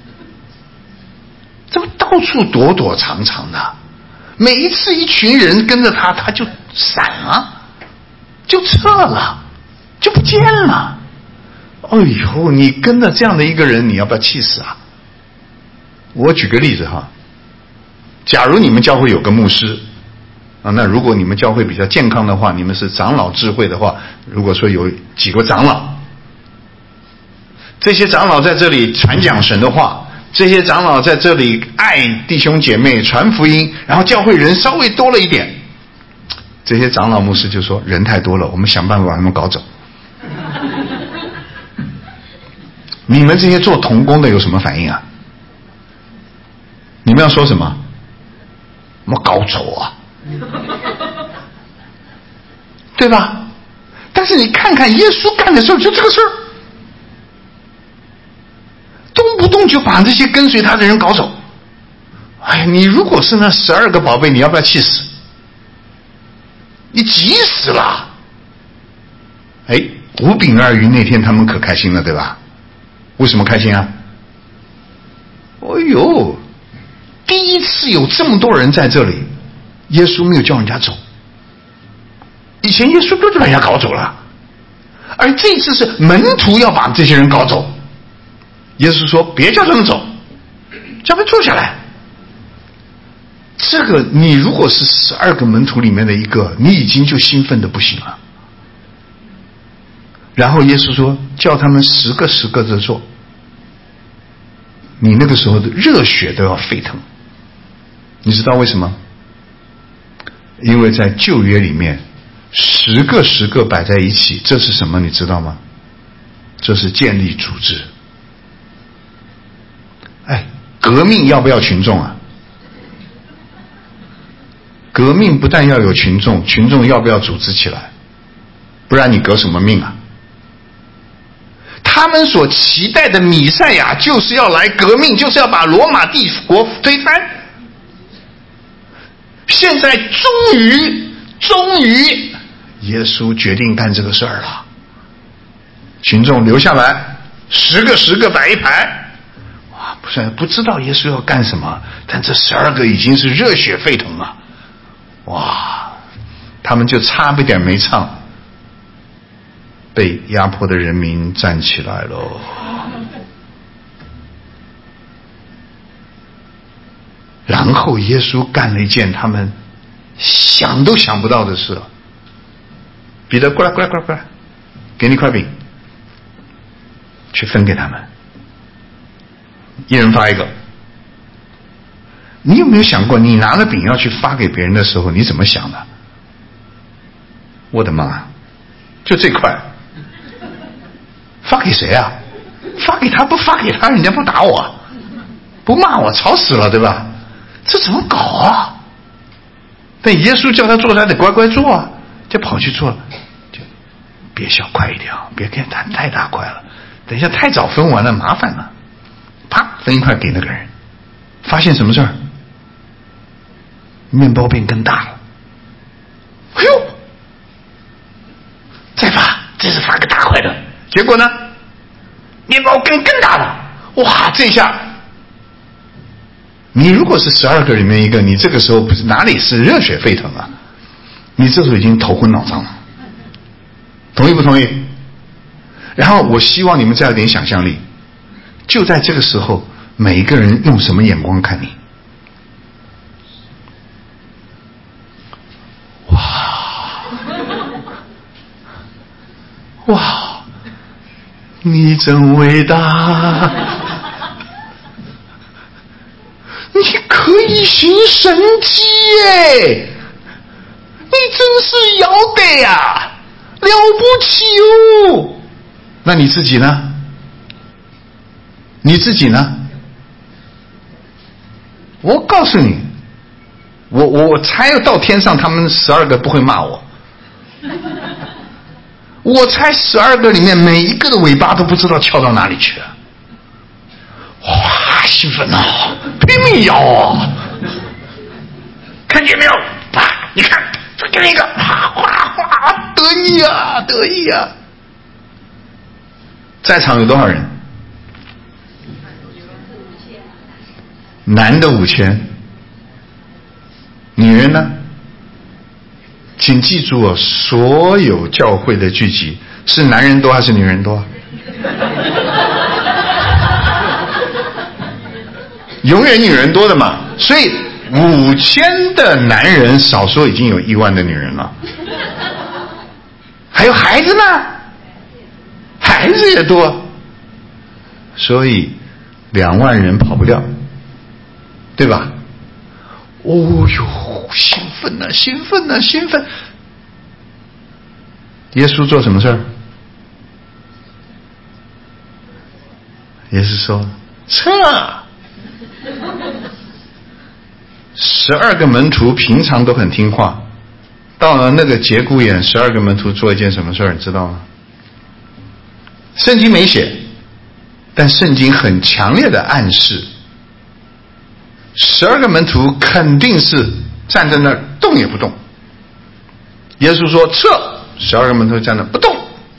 怎么到处躲躲藏藏的？每一次一群人跟着他，他就闪了，就撤了，就不见了。哎呦，你跟着这样的一个人，你要不要气死啊？我举个例子哈，假如你们教会有个牧师啊，那如果你们教会比较健康的话，你们是长老智慧的话，如果说有几个长老，这些长老在这里传讲神的话，这些长老在这里爱弟兄姐妹传福音，然后教会人稍微多了一点，这些长老牧师就说人太多了，我们想办法把他们搞走。你们这些做同工的有什么反应啊？你们要说什么？我们搞走啊，对吧？但是你看看耶稣干的事儿，就这个事儿，动不动就把这些跟随他的人搞走。哎呀，你如果是那十二个宝贝，你要不要气死？你急死了。哎，五饼二鱼那天他们可开心了，对吧？为什么开心啊？哎呦，第一次有这么多人在这里，耶稣没有叫人家走。以前耶稣都把人家搞走了，而这次是门徒要把这些人搞走。耶稣说别叫他们走，叫他们坐下来。这个你如果是十二个门徒里面的一个，你已经就兴奋的不行了。然后耶稣说叫他们十个十个的做，你那个时候的热血都要沸腾。你知道为什么？因为在旧约里面十个十个摆在一起，这是什么你知道吗？这是建立组织。哎，革命要不要群众啊？革命不但要有群众，群众要不要组织起来？不然你革什么命啊？他们所期待的弥赛亚就是要来革命，就是要把罗马帝国推翻。现在终于终于耶稣决定干这个事儿了，群众留下来，十个十个摆一排，哇， 虽然不知道耶稣要干什么，但这十二个已经是热血沸腾了。哇，他们就差一点没唱，被压迫的人民站起来了。然后耶稣干了一件他们想都想不到的事了。彼得，过来过来过来过来，给你块饼，去分给他们，一人发一个。你有没有想过，你拿了饼要去发给别人的时候，你怎么想的？我的妈，就这块，发给谁啊？发给他不发给他，人家不打我，不骂我，吵死了，对吧？这怎么搞啊？但耶稣叫他做，他得乖乖做啊，就跑去做了。就别小块一点啊，别给他太大块了，等一下太早分完了麻烦了。啪，分一块给那个人，发现什么事儿？面包变更大了。哎呦，再发，这是发个大块的，结果呢，面包更更大了。哇，这下你如果是十二个里面一个，你这个时候不是哪里是热血沸腾啊？你这时候已经头昏脑胀了。同意不同意？然后我希望你们再有点想象力，就在这个时候，每一个人用什么眼光看你？哇哇，你真伟大！你可以行神迹耶！你真是要得呀，了不起哦！那你自己呢？你自己呢？我告诉你，我我我猜到天上他们十二个不会骂我。我猜十二个里面每一个的尾巴都不知道翘到哪里去了。哇，兴奋啊，拼命摇啊！看见没有？啪，你看，再给你一个，哗哗哗，得意啊，得意啊！在场有多少人？男的五千，女人呢？请记住哦，所有教会的聚集是男人多还是女人多？永远女人多的嘛，所以五千的男人少说已经有一万的女人了。还有孩子呢，孩子也多，所以两万人跑不掉，对吧？哦哟，兴奋呐、啊，兴奋呐、啊，兴奋！耶稣做什么事儿？耶稣说：“撤。”十二个门徒平常都很听话，到了那个节骨眼，十二个门徒做一件什么事儿，你知道吗？圣经没写，但圣经很强烈的暗示，十二个门徒肯定是站在那儿动也不动。耶稣说撤，十二个门徒站那不动。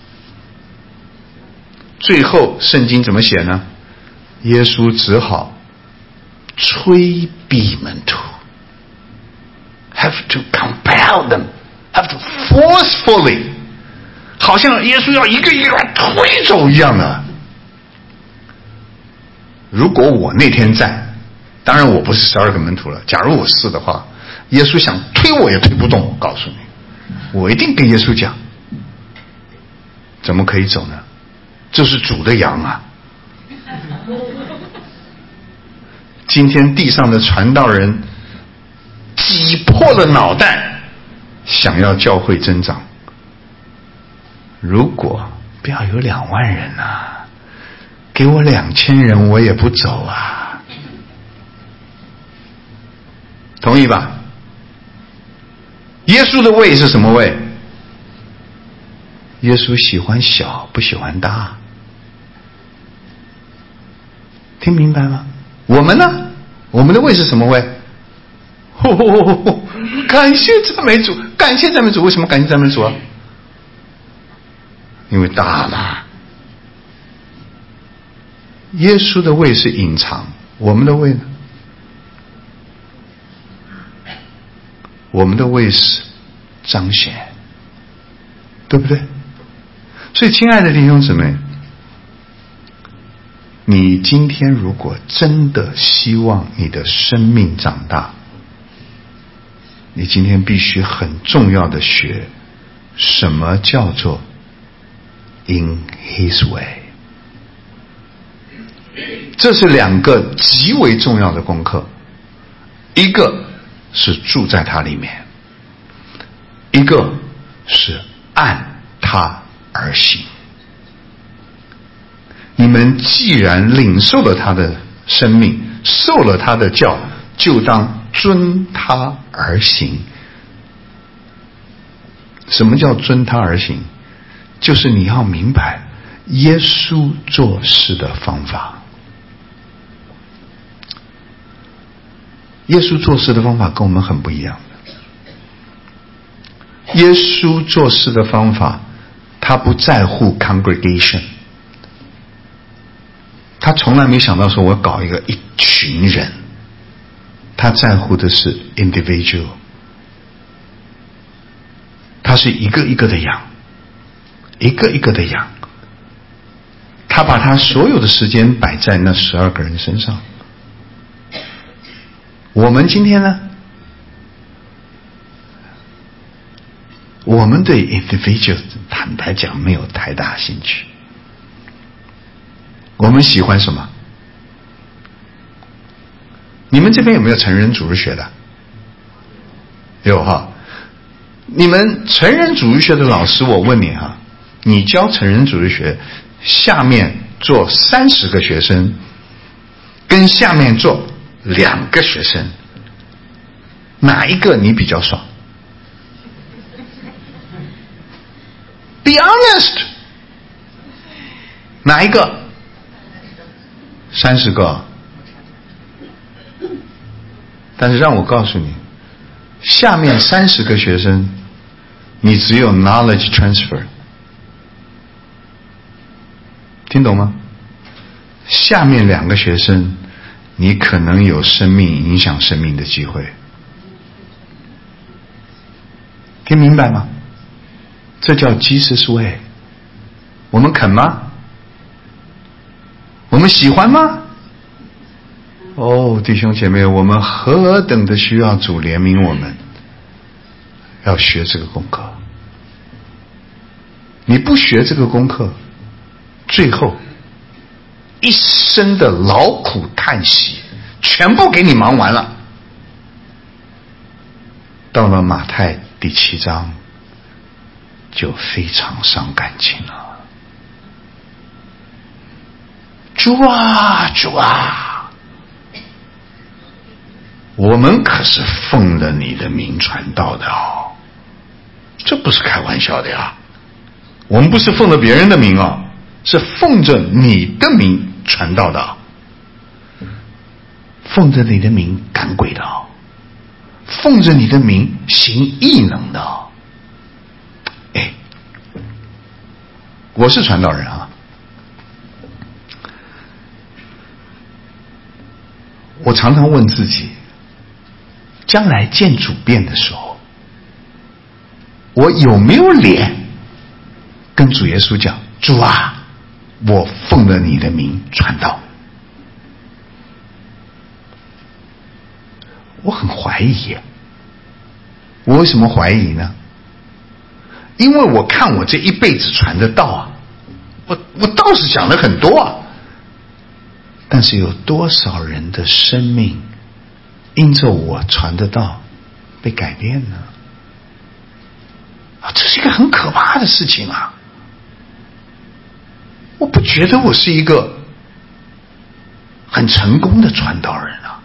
最后圣经怎么写呢？耶稣只好催逼门徒 have to compel them, have to forcefully， 好像耶稣要一个一个把他推走一样的。如果我那天在，当然我不是十二个门徒了，假如我是的话，耶稣想推我也推不动，我告诉你，我一定跟耶稣讲，怎么可以走呢？这是主的羊啊！今天地上的传道人挤破了脑袋想要教会增长，如果不要有两万人啊，给我两千人我也不走啊，同意吧？耶稣的胃是什么胃？耶稣喜欢小不喜欢大，听明白吗？我们呢？我们的胃是什么胃？哦，感谢赞美主，感谢赞美主。为什么感谢赞美主啊？因为大嘛。耶稣的胃是隐藏， 我们的胃呢？我们的胃是彰显，对不对？所以亲爱的弟兄姊妹，你今天如果真的希望你的生命长大，你今天必须很重要的学什么叫做 in his way。 这是两个极为重要的功课，一个是住在他里面，一个是按他而行。你们既然领受了他的生命，受了他的教，就当遵他而行。什么叫遵他而行？就是你要明白耶稣做事的方法。耶稣做事的方法跟我们很不一样的。耶稣做事的方法，他不在乎 congregation， 他从来没想到说我搞一个一群人，他在乎的是 individual。 他是一个一个的养，一个一个的养，他把他所有的时间摆在那十二个人身上。我们今天呢，我们对 individual 坦白讲没有太大兴趣。我们喜欢什么？你们这边有没有成人主日学的？有哈。你们成人主日学的老师，我问你哈，你教成人主日学，下面坐三十个学生，跟下面坐两个学生，哪一个你比较爽？ Be honest， 哪一个？三十个。但是让我告诉你，下面三十个学生，你只有 knowledge transfer， 听懂吗？下面两个学生，你可能有生命影响生命的机会，听明白吗？这叫 Jesus way。 我们肯吗？我们喜欢吗？哦，弟兄姐妹，我们何等的需要主怜悯我们，要学这个功课。你不学这个功课，最后一生的劳苦叹息全部给你忙完了。到了马太第七章就非常伤感情了。主啊主啊，我们可是奉了你的名传道的哦，这不是开玩笑的呀。我们不是奉了别人的名哦，是奉着你的名传道的哦，奉着你的名赶鬼的哦，奉着你的名行异能的哦。哎，我是传道人啊，我常常问自己，将来见主变的时候，我有没有脸跟主耶稣讲，主啊，我奉了你的名传道？我很怀疑。我为什么怀疑呢？因为我看我这一辈子传的道啊，我我倒是讲了很多啊，但是有多少人的生命因着我传的道被改变呢？啊，这是一个很可怕的事情啊！我不觉得我是一个很成功的传道人啊。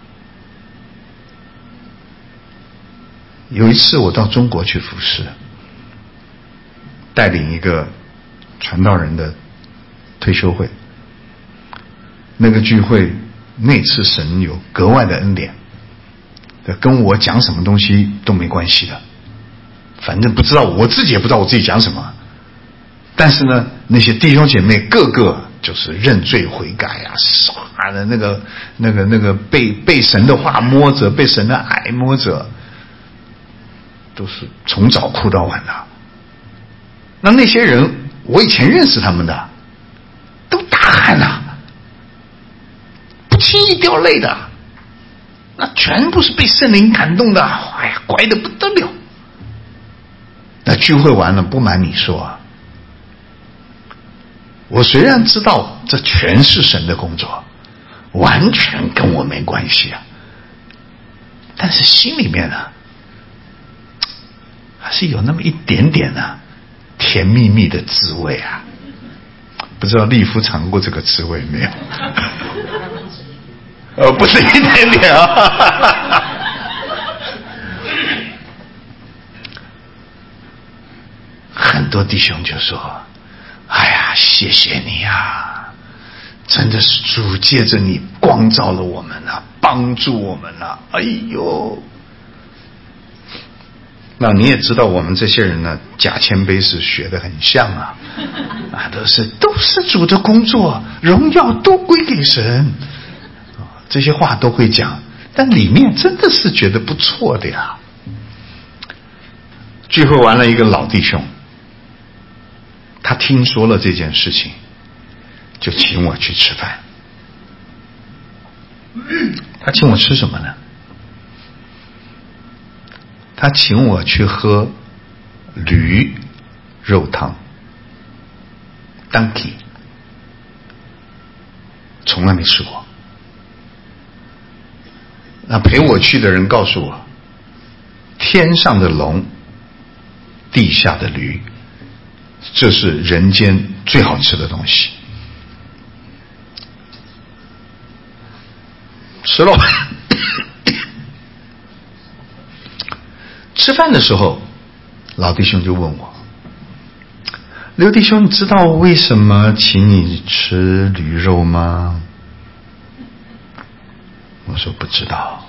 有一次我到中国去服侍，带领一个传道人的退休会。那个聚会，那次神有格外的恩典，跟我讲什么东西都没关系的，反正不知道，我自己也不知道我自己讲什么。但是呢，那些弟兄姐妹个个就是认罪悔改啊， 的那个那个那个被被神的话摸着，被神的爱摸着，都是从早哭到晚的。那那些人，我以前认识他们的，都大汉呐、啊，不轻易掉泪的，那全部是被圣灵感动的，哎呀，乖得不得了。那聚会完了，不瞒你说，我虽然知道这全是神的工作，完全跟我没关系啊，但是心里面呢，还是有那么一点点呢、啊，甜蜜蜜的滋味啊。不知道立夫尝过这个滋味没有？呃，不是一点点啊。很多弟兄就说：“哎呀，谢谢你啊，真的是主借着你光照了我们啊，帮助我们啊。”哎呦，那你也知道，我们这些人呢，假谦卑是学得很像啊，啊，都是都是主的工作，荣耀都归给神，这些话都会讲，但里面真的是觉得不错的呀。聚会完了，一个老弟兄，他听说了这件事情，就请我去吃饭。他请我吃什么呢？他请我去喝驴肉汤 ，donkey， 从来没吃过。那陪我去的人告诉我，天上的龙，地下的驴，这是人间最好吃的东西。吃了。吃饭的时候，老弟兄就问我：“刘弟兄，你知道为什么请你吃驴肉吗？”我说不知道。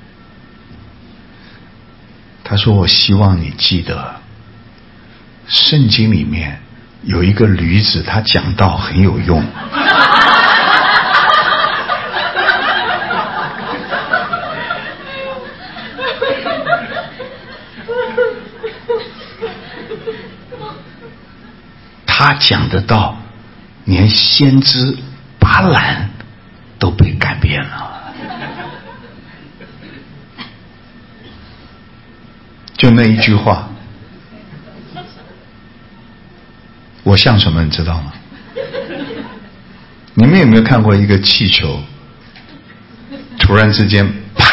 他说：“我希望你记得，圣经里面有一个驴子，他讲道很有用。”他讲的道，连先知巴兰都被改变了。就那一句话，我像什么你知道吗？你们有没有看过一个气球突然之间啪，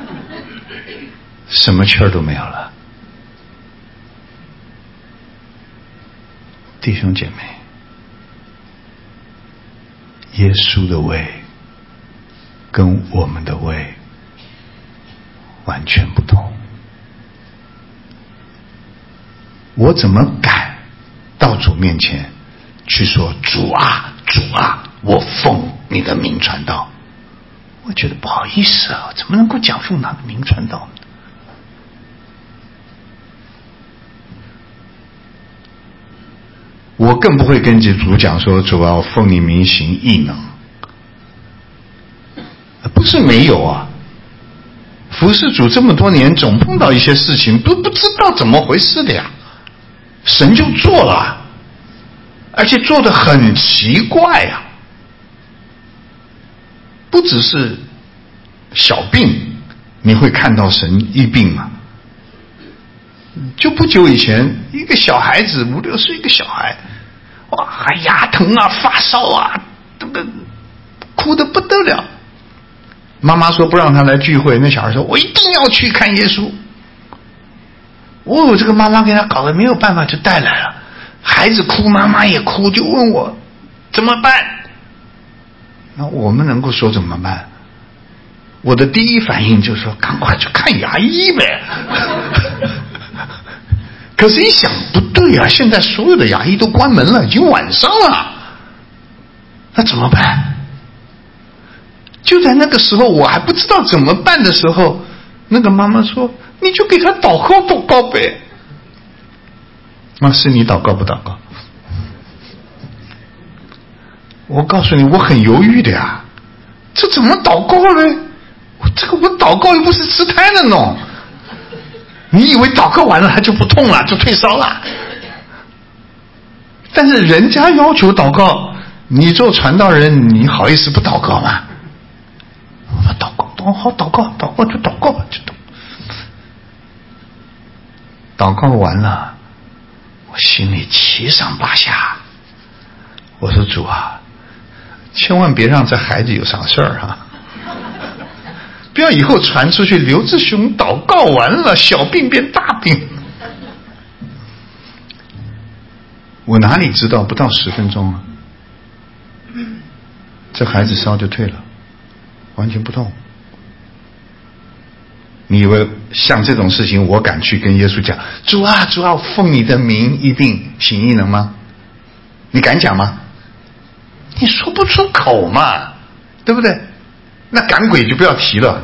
什么气儿都没有了？弟兄姐妹，耶稣的胃跟我们的胃完全不同。我怎么敢到主面前去说：“主啊，主啊，我奉你的名传道？”我觉得不好意思啊，怎么能够讲奉他的名传道呢？我更不会跟主讲说：“主啊，我奉你名行异能。”不是没有啊，服侍主这么多年，总碰到一些事情，都不知道怎么回事的呀。神就做了，而且做得很奇怪呀、啊。不只是小病，你会看到神医病嘛？就不久以前，一个小孩子，五六岁一个小孩，哇，还牙疼啊，发烧啊，这个哭得不得了。妈妈说不让他来聚会，那小孩说：“我一定要去看耶稣。”哦，这个妈妈给他搞得没有办法，就带来了。孩子哭，妈妈也哭，就问我怎么办。那我们能够说怎么办？我的第一反应就是说，赶快去看牙医呗。可是一想不对啊，现在所有的牙医都关门了，已经晚上了，那怎么办？就在那个时候，我还不知道怎么办的时候，那个妈妈说：“你就给他祷告祷告呗。”那是你祷告不祷告？我告诉你，我很犹豫的呀。 这怎么祷告呢？我这个我祷告又不是吃胎的弄。你以为祷告完了他就不痛了，就退烧了？但是人家要求祷告，你做传道人，你好意思不祷告吗？我祷告，祷好祷告，祷告就祷告吧，就祷。祷告完了，我心里七上八下。我说主啊，千万别让这孩子有啥事儿啊！不要以后传出去，刘志雄祷告完了，小病变大病。我哪里知道，不到十分钟啊，这孩子烧就退了，完全不痛。你以为像这种事情我敢去跟耶稣讲，主啊主啊，奉你的名一定行异能吗？你敢讲吗？你说不出口嘛，对不对？那赶鬼就不要提了。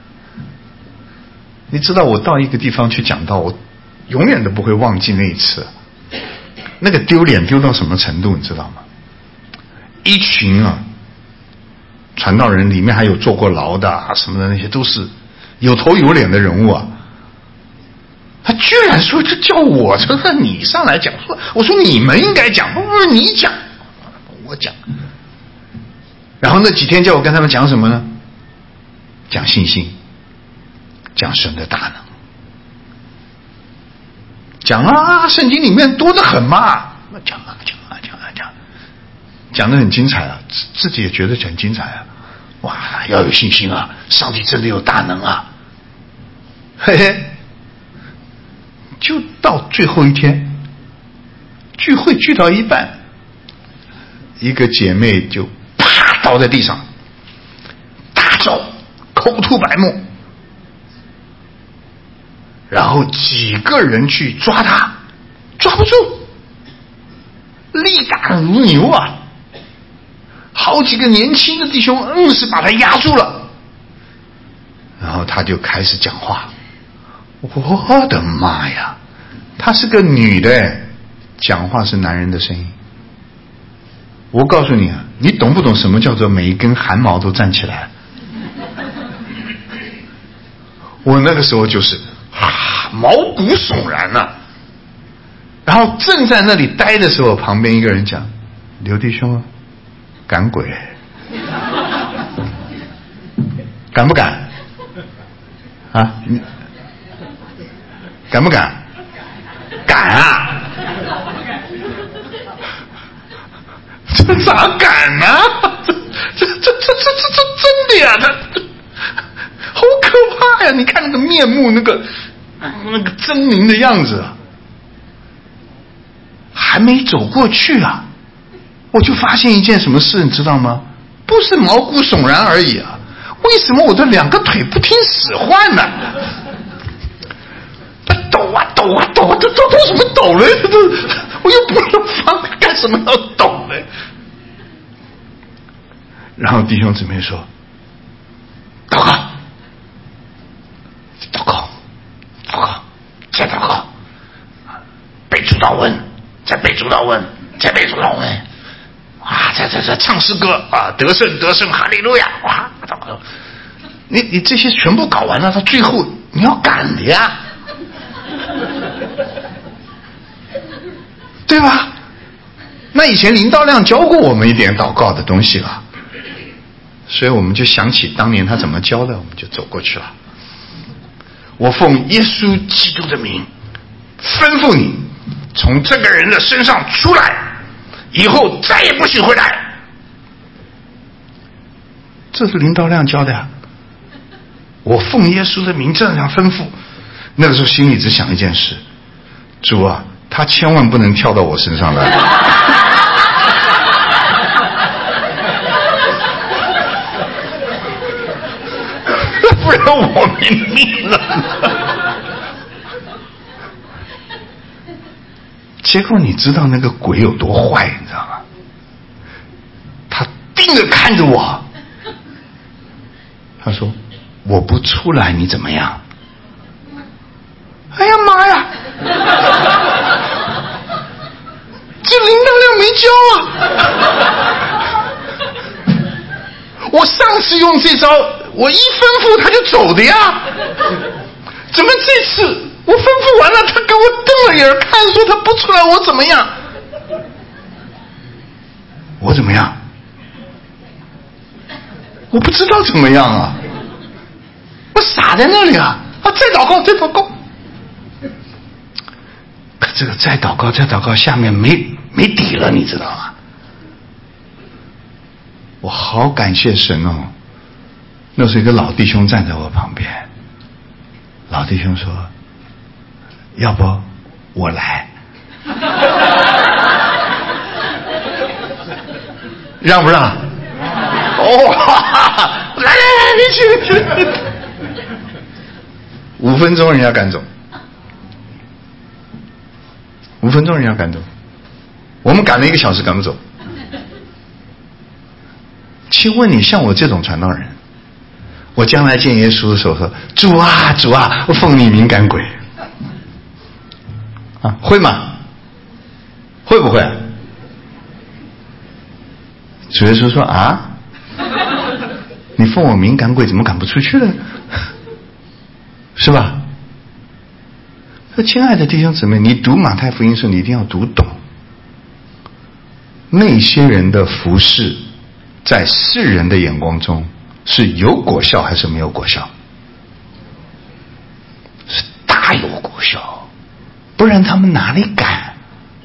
你知道我到一个地方去讲道，我永远都不会忘记那一次，那个丢脸丢到什么程度你知道吗？一群啊传道人，里面还有坐过牢的啊什么的，那些都是有头有脸的人物啊，他居然说这叫我这个你上来讲，说我说你们应该讲，不不是你讲，我讲。然后那几天叫我跟他们讲什么呢？讲信心，讲神的大能，讲啊，圣经里面多得很嘛，讲啊讲啊讲啊讲，讲得很精彩啊，自己也觉得很精彩啊，哇，要有信心啊，上帝真的有大能啊，嘿嘿，就到最后一天，聚会聚到一半，一个姐妹就啪倒在地上，大叫，口吐白沫，然后几个人去抓她，抓不住，力大如牛啊，好几个年轻的弟兄硬是把她压住了，然后她就开始讲话。我的妈呀，她是个女的，讲话是男人的声音。我告诉你啊，你懂不懂什么叫做每一根汗毛都站起来？我那个时候就是啊，毛骨悚然啊。然后正在那里待的时候，旁边一个人讲：“刘弟兄啊，赶鬼，敢不敢？啊，你敢不敢？敢啊！这咋敢呢、啊？这这这这这这这真的呀！这这好可怕呀！你看那个面目，那个那个狰狞的样子，还没走过去啊，我就发现一件什么事，你知道吗？不是毛骨悚然而已啊！为什么我的两个腿不听使唤呢？它抖啊抖啊抖啊，这抖抖什么抖嘞？这我又不能放，干什么要抖嘞？然后弟兄姊妹说：“祷告，祷告，祷告，再祷告，背主祷文，再背主祷文，再背主祷文，啊，再再再唱诗歌啊，得胜得胜，哈利路亚！哇，祷告，你你这些全部搞完了，到最后你要赶的呀，对吧？那以前林道亮教过我们一点祷告的东西了。”所以我们就想起当年他怎么教的，我们就走过去了。我奉耶稣基督的名吩咐你从这个人的身上出来，以后再也不许回来。这是林道亮教的呀。我奉耶稣的名这样吩咐，那个时候心里只想一件事：主啊，他千万不能跳到我身上来。不然我没命了。结果你知道那个鬼有多坏，你知道吗？他盯着看着我，他说：“我不出来你怎么样？”哎呀妈呀！这林道亮没教啊！ 我上次用这招，我一吩咐他就走的呀，怎么这次我吩咐完了，他给我瞪了眼看，说他不出来，我怎么样？我怎么样？我不知道怎么样啊，我傻在那里啊！啊，再祷告，再祷告。可这个再祷告，再祷告，下面没没底了，你知道吗？我好感谢神哦！那是一个老弟兄站在我旁边，老弟兄说：“要不我来，让不让？”哦，来来来，你去你去。五分钟人家赶走，五分钟人家赶走，我们赶了一个小时赶不走。请问你像我这种传道人，我将来见耶稣的时候说：“主啊主啊，我奉你名赶鬼。”啊，会吗？会不会？主耶稣说：“啊，你奉我名赶鬼，怎么赶不出去了？是吧？”说，亲爱的弟兄姊妹，你读马太福音时，你一定要读懂那些人的服事，在世人的眼光中是有果效还是没有果效？是大有果效，不然他们哪里敢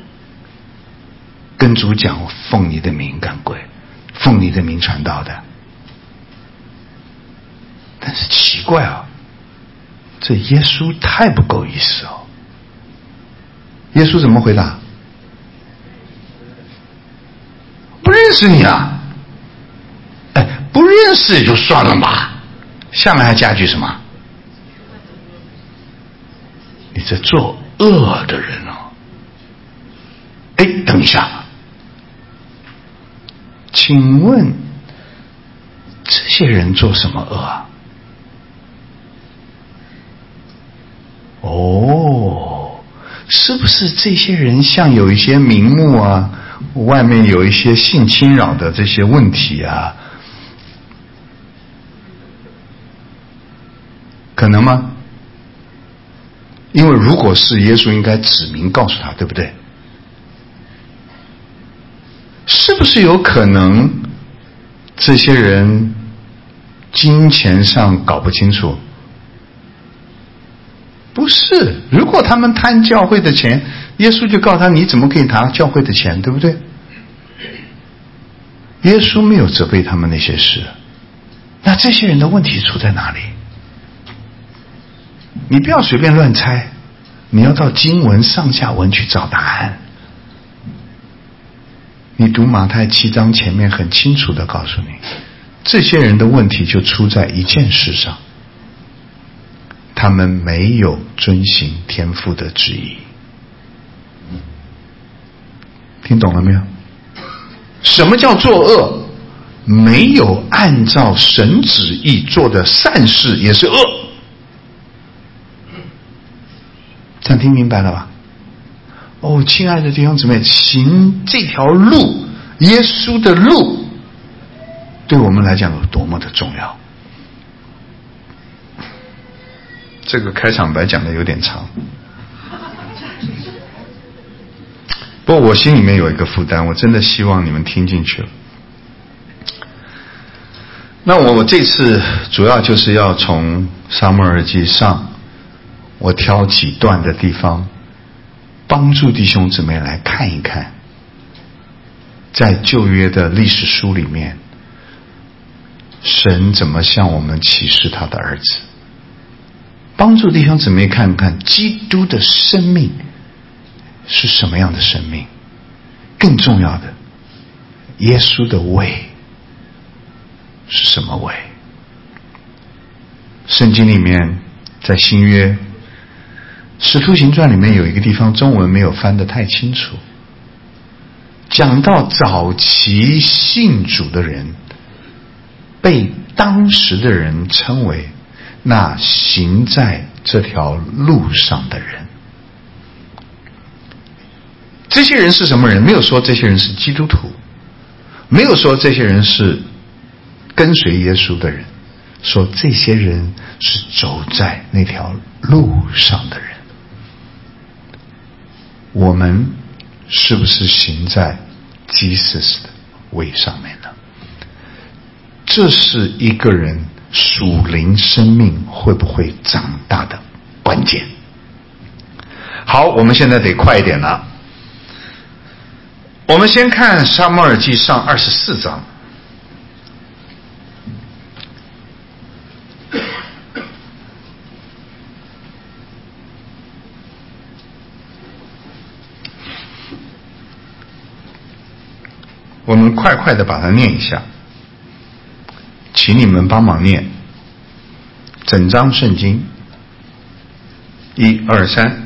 跟主讲奉你的名赶鬼，奉你的名传道的？但是奇怪啊，这耶稣太不够意思哦。耶稣怎么回答？不认识你啊！哎，不认识也就算了吧，下面还加句什么？你这作恶的人哦！哎，等一下，请问这些人做什么恶啊？哦，是不是这些人像有一些名目啊，外面有一些性侵扰的这些问题啊？可能吗？因为如果是，耶稣应该指明告诉他，对不对？是不是有可能这些人金钱上搞不清楚？不是，如果他们贪教会的钱，耶稣就告诉他，你怎么可以拿教会的钱，对不对？耶稣没有责备他们那些事，那这些人的问题出在哪里？你不要随便乱猜，你要到经文上下文去找答案。你读马太七章前面很清楚的告诉你，这些人的问题就出在一件事上，他们没有遵行天父的旨意。听懂了没有？什么叫作恶？没有按照神旨意做的善事也是恶。这样听明白了吧？哦，亲爱的弟兄姊妹，行这条路，耶稣的路，对我们来讲有多么的重要。这个开场白讲的有点长，不过我心里面有一个负担，我真的希望你们听进去了。那我我这次主要就是要从撒母耳记上，我挑几段的地方，帮助弟兄姊妹来看一看，在旧约的历史书里面，神怎么向我们启示他的儿子，帮助弟兄姊妹看看基督的生命是什么样的生命，更重要的，耶稣的位是什么位？圣经里面在新约使徒行传里面有一个地方中文没有翻得太清楚，讲到早期信主的人被当时的人称为那行在这条路上的人。这些人是什么人？没有说这些人是基督徒，没有说这些人是跟随耶稣的人，说这些人是走在那条路上的人。我们是不是行在 Jesus 的way上面呢？这是一个人属灵生命会不会长大的关键。好，我们现在得快一点了。我们先看撒母耳记上二十四章。我们快快的把它念一下，请你们帮忙念整章圣经，一二三。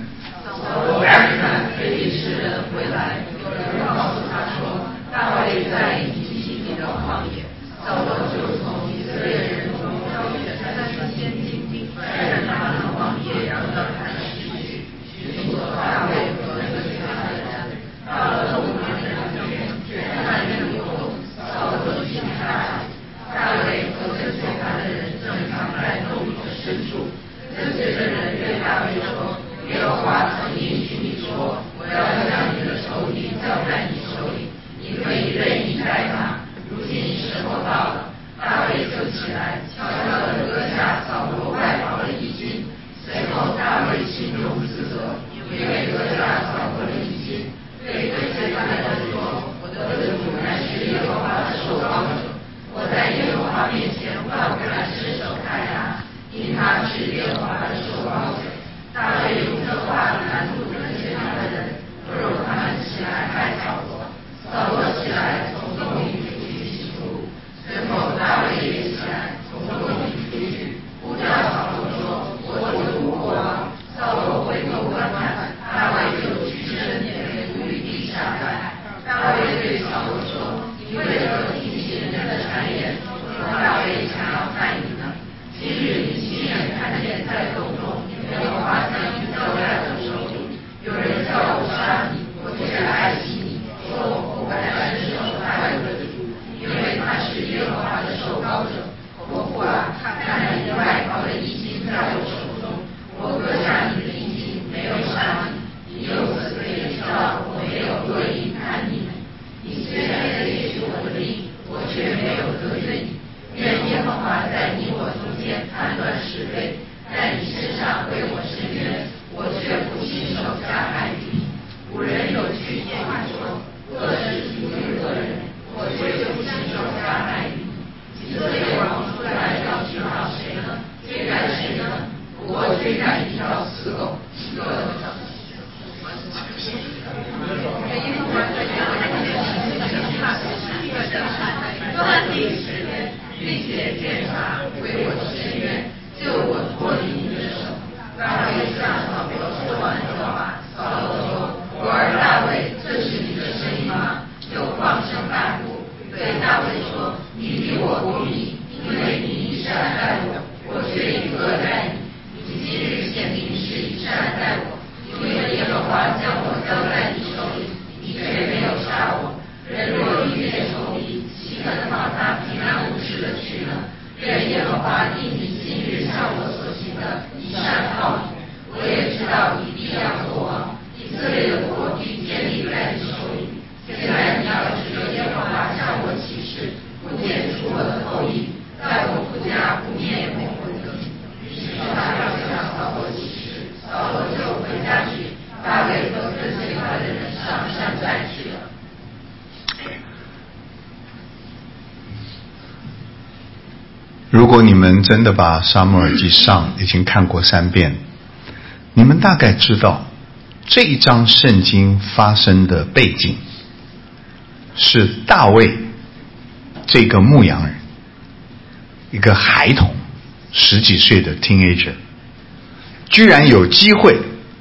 如果你们真的把撒母耳记上已经看过三遍，你们大概知道这一章圣经发生的背景是大卫这个牧羊人，一个孩童，十几岁的 teenager， 居然有机会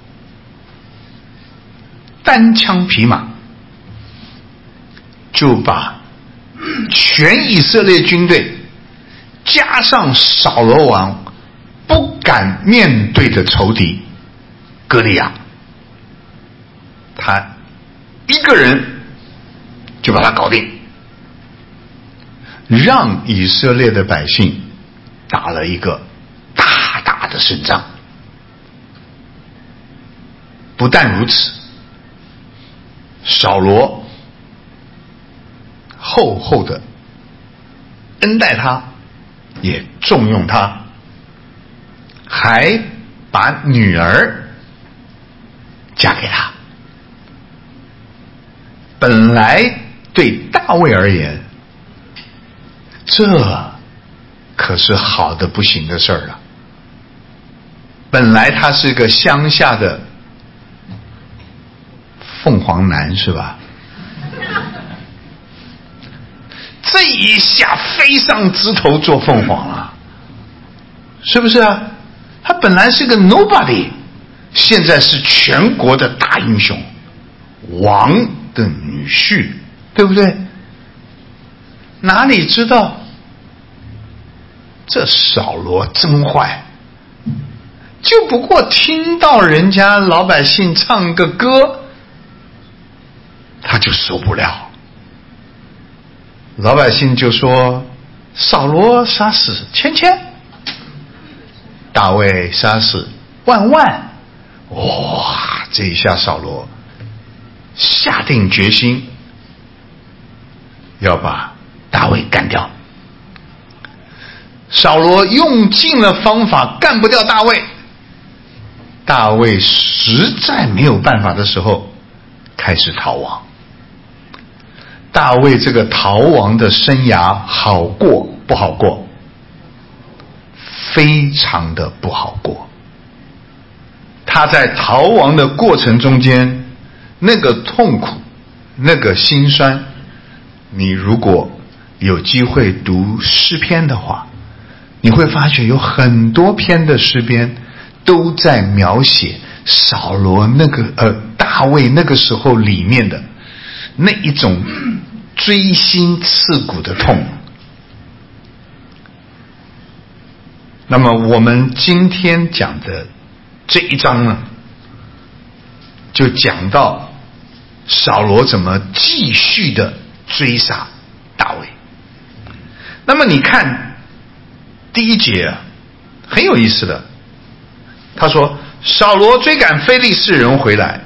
单枪匹马就把全以色列军队加上扫罗王不敢面对的仇敌歌利亚，他一个人就把他搞定。 让以色列的百姓打了一个大大的胜仗。不但如此，扫罗厚厚的恩待他，也重用他，还把女儿嫁给他。本来对大卫而言，这可是好的不行的事儿啊。本来他是个乡下的凤凰男，是吧？这一下飞上枝头做凤凰了，是不是啊？他本来是个 nobody， 现在是全国的大英雄，王的女婿，对不对？哪里知道这扫罗真坏，就不过听到人家老百姓唱个歌，他就受不了。老百姓就说：扫罗杀死千千，大卫杀死万万。哇，这一下扫罗下定决心要把大卫干掉。扫罗用尽了方法干不掉大卫，大卫实在没有办法的时候开始逃亡。大卫这个逃亡的生涯好过不好过？非常的不好过。他在逃亡的过程中间，那个痛苦，那个心酸，你如果有机会读诗篇的话，你会发觉有很多篇的诗篇都在描写扫罗那个呃大卫那个时候里面的那一种锥心刺骨的痛。那么我们今天讲的这一章呢，就讲到扫罗怎么继续的追杀大卫。那么你看第一节啊，很有意思的，他说扫罗追赶非利士人回来，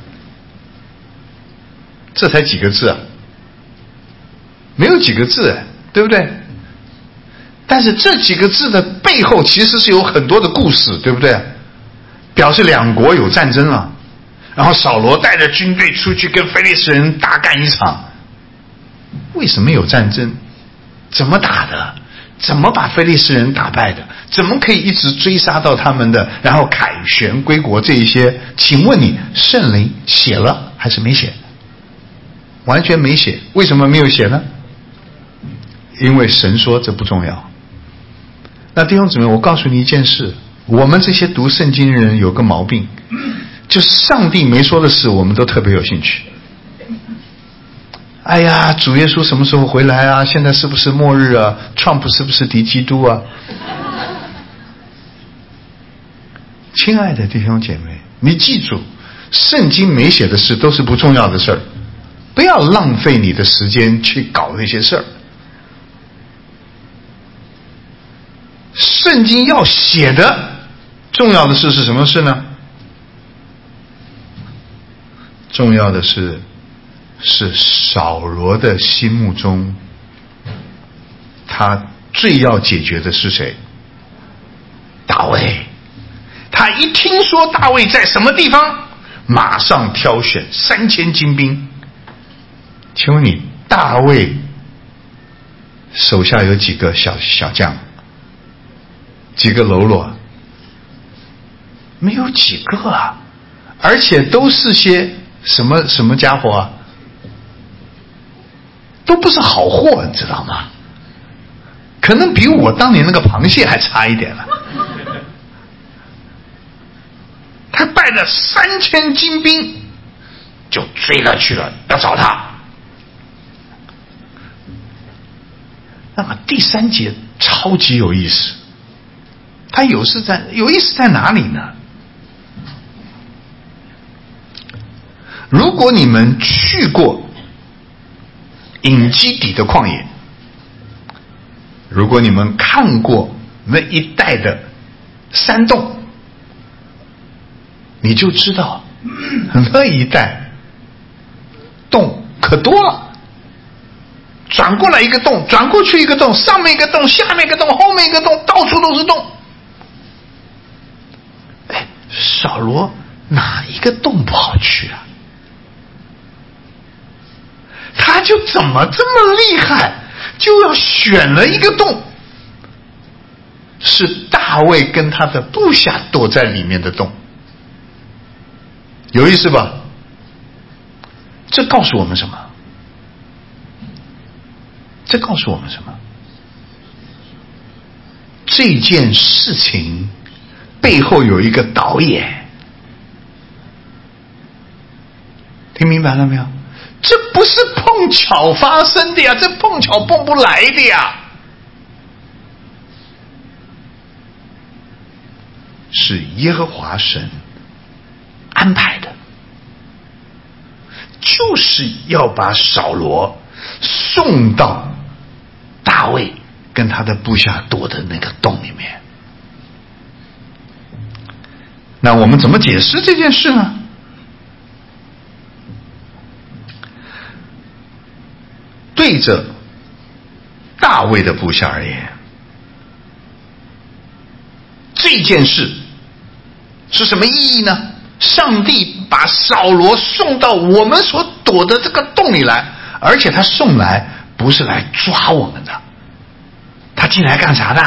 这才几个字啊，没有几个字，对不对？但是这几个字的背后其实是有很多的故事，对不对？表示两国有战争了，然后扫罗带着军队出去跟非利士人大干一场。为什么有战争？怎么打的？怎么把非利士人打败的？怎么可以一直追杀到他们的，然后凯旋归国这一些？请问你圣灵写了还是没写？完全没写。为什么没有写呢？因为神说这不重要。那弟兄姊妹，我告诉你一件事，我们这些读圣经人有个毛病，就是上帝没说的事我们都特别有兴趣。哎呀，主耶稣什么时候回来啊？现在是不是末日啊？ Trump 是不是敌基督啊？亲爱的弟兄姐妹，你记住，圣经没写的事都是不重要的事儿，不要浪费你的时间去搞那些事儿。圣经要写的重要的事是什么事呢？重要的是是扫罗的心目中，他最要解决的是谁？大卫。他一听说大卫在什么地方，马上挑选三千精兵。请问你，大卫手下有几个小小将？几个喽啰？没有几个啊，而且都是些什么什么家伙啊？都不是好货，你知道吗？可能比我当年那个螃蟹还差一点了。他带着三千精兵就追了去了，要找他。那么第三节超级有意思，他有是在有意思在哪里呢？如果你们去过隐基底的旷野， 如果你们看过那一带的山洞，你就知道那一带洞可多了，转过来一个洞，转过去一个洞，上面一个洞，下面一个洞，后面一个洞，到处都是洞。哎，扫罗哪一个洞不好去啊？他就怎么这么厉害，就要选了一个洞，是大卫跟他的部下躲在里面的洞。有意思吧？这告诉我们什么？这告诉我们什么？这件事情背后有一个导演，听明白了没有？这不是碰巧发生的呀，这碰巧碰不来的呀，是耶和华神安排的，就是要把扫罗送到大卫跟他的部下躲的那个洞里面。那我们怎么解释这件事呢？对着大卫的部下而言，这件事是什么意义呢？上帝把扫罗送到我们所躲的这个洞里来，而且他送来不是来抓我们的，他进来干啥的？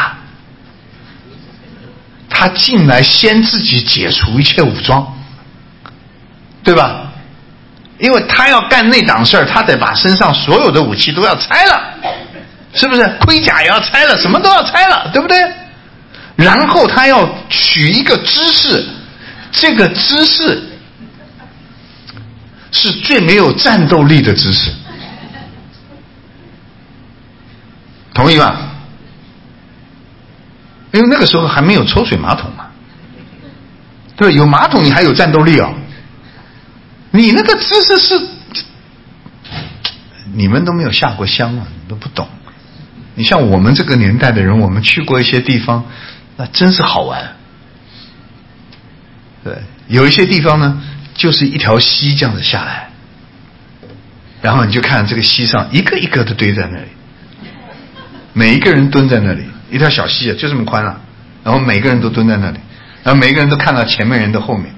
他进来先自己解除一切武装，对吧？因为他要干那档事儿，他得把身上所有的武器都要拆了，是不是？盔甲也要拆了，什么都要拆了，对不对？然后他要取一个姿势，这个姿势是最没有战斗力的姿势，同意吧？因为那个时候还没有抽水马桶嘛，对，有马桶你还有战斗力哦。你那个姿势是，你们都没有下过乡啊，你都不懂。你像我们这个年代的人，我们去过一些地方，那真是好玩。对，有一些地方呢，就是一条溪这样子下来，然后你就看这个溪上一个一个的堆在那里，每一个人蹲在那里，一条小溪就这么宽了，然后每个人都蹲在那里，然后每个人都看到前面人的后面。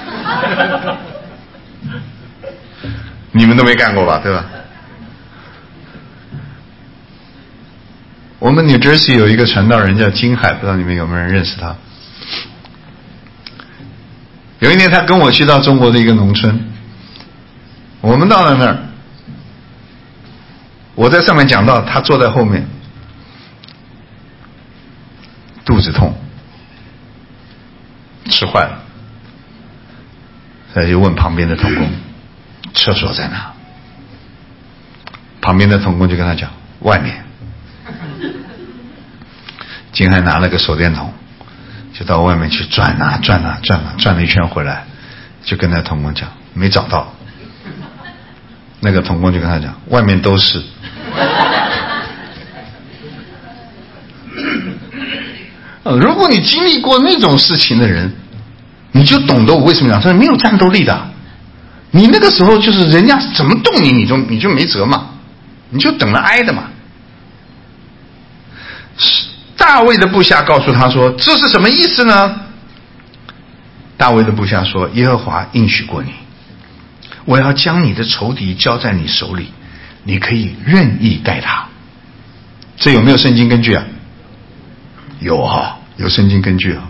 你们都没干过吧，对吧？我们 New Jersey 有一个传道人叫金海，不知道你们有没有人认识他？有一年他跟我去到中国的一个农村，我们到了那儿，我在上面讲到，他坐在后面，肚子痛，吃坏了，他就问旁边的同工，厕所在哪？旁边的同工就跟他讲，外面。金海拿了个手电筒，就到外面去转啊转啊转啊，转了一圈回来，就跟那同工讲，没找到。那个同工就跟他讲，外面都是。如果你经历过那种事情的人，你就懂得我为什么讲，他是没有战斗力的。你那个时候就是人家怎么动你，你就你就没辙嘛，你就等着挨的嘛。大卫的部下告诉他说，这是什么意思呢？大卫的部下说，耶和华应许过你，我要将你的仇敌交在你手里，你可以任意待他。这有没有圣经根据啊？有啊，有圣经根据啊。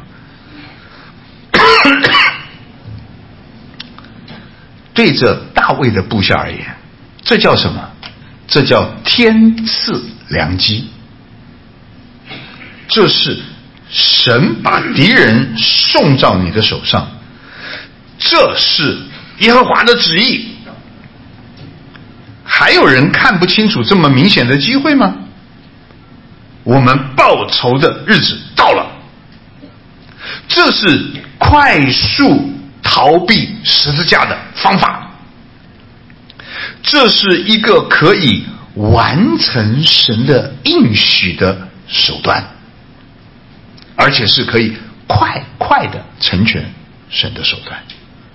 对着大卫的部下而言，这叫什么？这叫天赐良机。这是神把敌人送到你的手上，这是耶和华的旨意。还有人看不清楚这么明显的机会吗？我们报仇的日子到了，这是快速逃避十字架的方法，这是一个可以完成神的应许的手段，而且是可以快快的成全神的手段。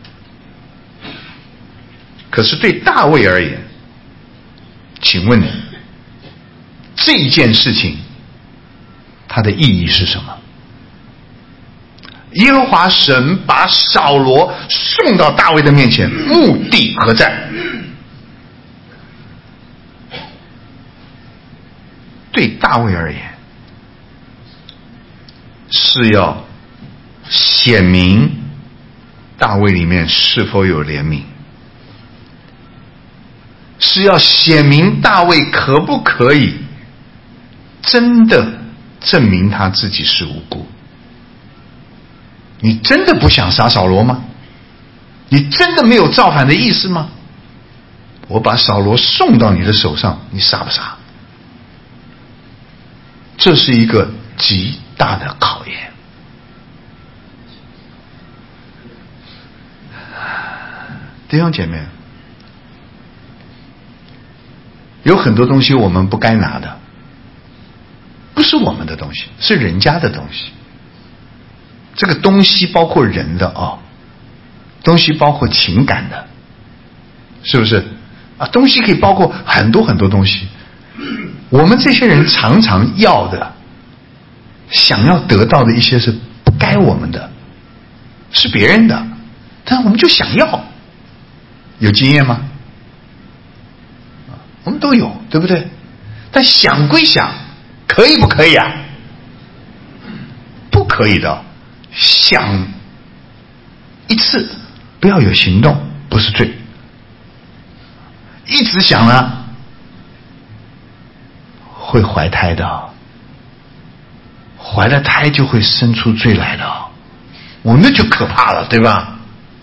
可是对大卫而言，请问这件事情它的意义是什么？耶和华神把扫罗送到大卫的面前，目的何在？对大卫而言，是要显明大卫里面是否有怜悯，是要显明大卫可不可以真的证明他自己是无辜。你真的不想杀扫罗吗？你真的没有造反的意思吗？我把扫罗送到你的手上，你杀不杀？这是一个极大的考验。弟兄姐妹，有很多东西我们不该拿的，不是我们的东西，是人家的东西。这个东西包括人的哦，东西包括情感的，是不是啊？东西可以包括很多很多东西。我们这些人常常要的、想要得到的一些是不该我们的，是别人的，但我们就想要。有经验吗？我们都有，对不对？但想归想，可以不可以啊？不可以的。想一次不要有行动，不是罪。一直想呢，会怀胎的，怀了胎就会生出罪来的，我那就可怕了，对吧？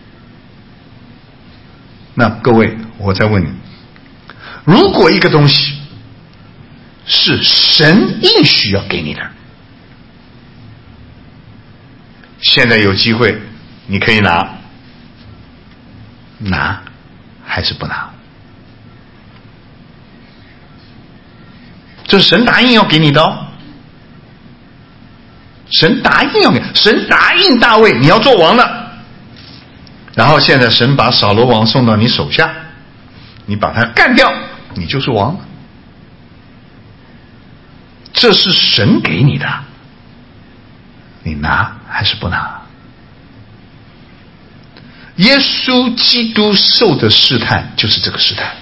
那各位，我再问你，如果一个东西是神应许要给你的，现在有机会你可以拿，拿还是不拿？这是神答应要给你的哦，神答应要给，神答应大卫你要做王了，然后现在神把扫罗王送到你手下，你把他干掉，你就是王了。这是神给你的，你拿还是不拿？耶稣基督受的试探就是这个试探，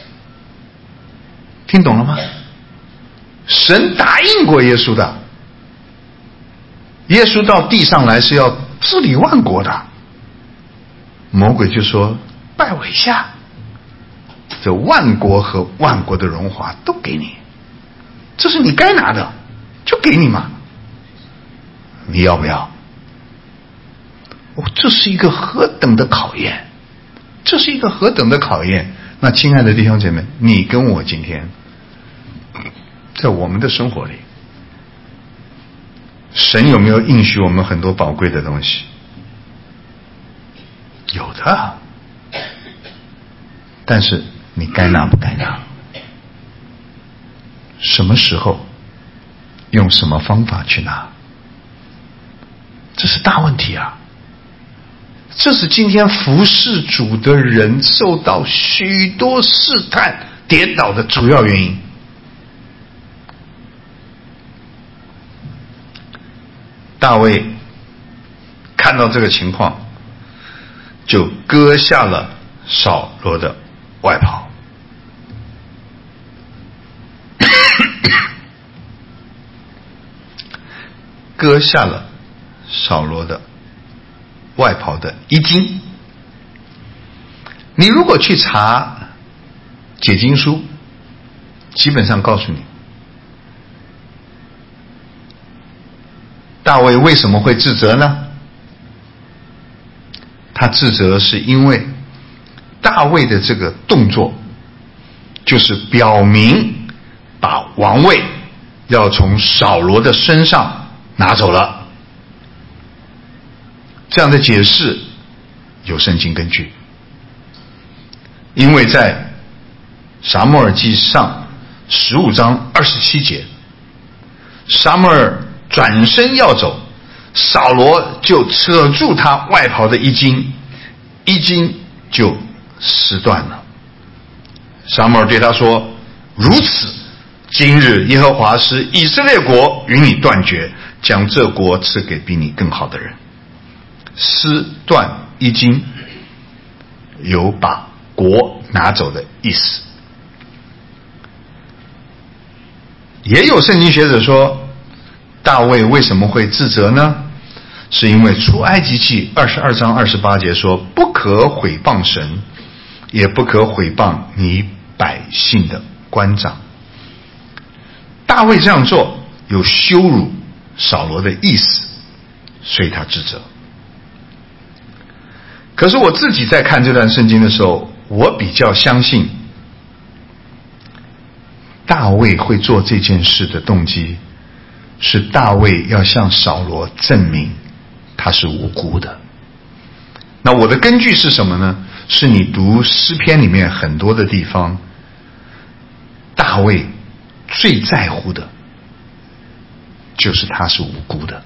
听懂了吗？神答应过耶稣的，耶稣到地上来是要治理万国的，魔鬼就说拜我一下，这万国和万国的荣华都给你，这是你该拿的，就给你嘛，你要不要？哦，这是一个何等的考验，这是一个何等的考验。那亲爱的弟兄姐妹，你跟我今天在我们的生活里，神有没有应许我们很多宝贵的东西？有的，但是你该拿不该拿？什么时候用什么方法去拿？这是大问题啊！这是今天服侍主的人受到许多试探跌倒的主要原因。大卫看到这个情况，就割下了扫罗的外袍。割下了扫罗的外袍的衣襟。你如果去查解经书，基本上告诉你，大卫为什么会自责呢？他自责是因为大卫的这个动作就是表明把王位要从扫罗的身上拿走了。这样的解释有圣经根据，因为在撒母耳记上十五章二十七节， 撒母耳转身要走，扫罗就扯住他外袍的衣襟，衣襟就撕断了。撒母耳对他说：如此，今日耶和华使以色列国与你断绝，将这国赐给比你更好的人。撕断衣襟有把国拿走的意思。也有圣经学者说，大卫为什么会自责呢？是因为出埃及记二十二章二十八节说，不可毁谤神，也不可毁谤你百姓的官长。大卫这样做有羞辱扫罗的意思，所以他自责。可是我自己在看这段圣经的时候，我比较相信大卫会做这件事的动机是大卫要向扫罗证明他是无辜的。那我的根据是什么呢？是你读诗篇里面很多的地方，大卫最在乎的就是他是无辜的。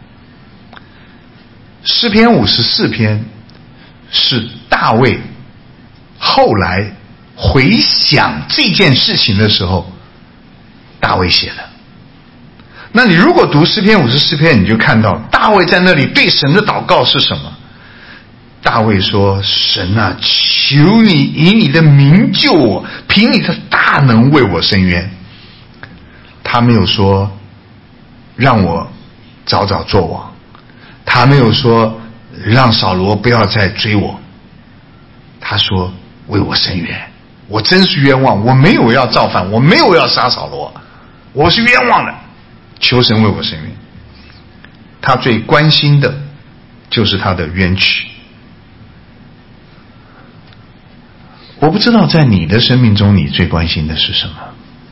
诗篇五十四篇是大卫后来回想这件事情的时候大卫写的。那你如果读诗篇五十四篇，你就看到大卫在那里对神的祷告是什么？大卫说：神啊，求你以你的名救我，凭你的大能为我伸冤。他没有说让我早早做王，他没有说让扫罗不要再追我，他说为我伸冤，我真是冤枉，我没有要造反，我没有要杀扫罗，我是冤枉的，求神为我伸冤。他最关心的就是他的冤屈。我不知道在你的生命中你最关心的是什么。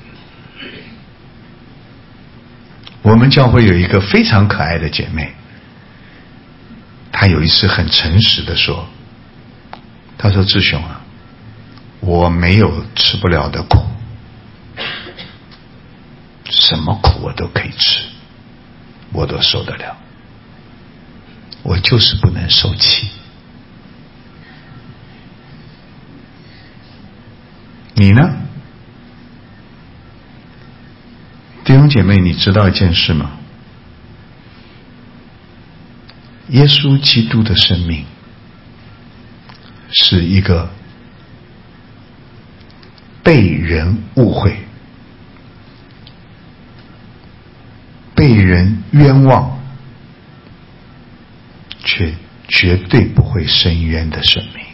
我们教会有一个非常可爱的姐妹，她有一次很诚实的说，她说：志雄啊，我没有吃不了的苦，什么苦我都可以吃，我都受得了，我就是不能受气。你呢？弟兄姐妹，你知道一件事吗？耶稣基督的生命是一个被人误会、被人冤枉，却绝对不会伸冤的生命。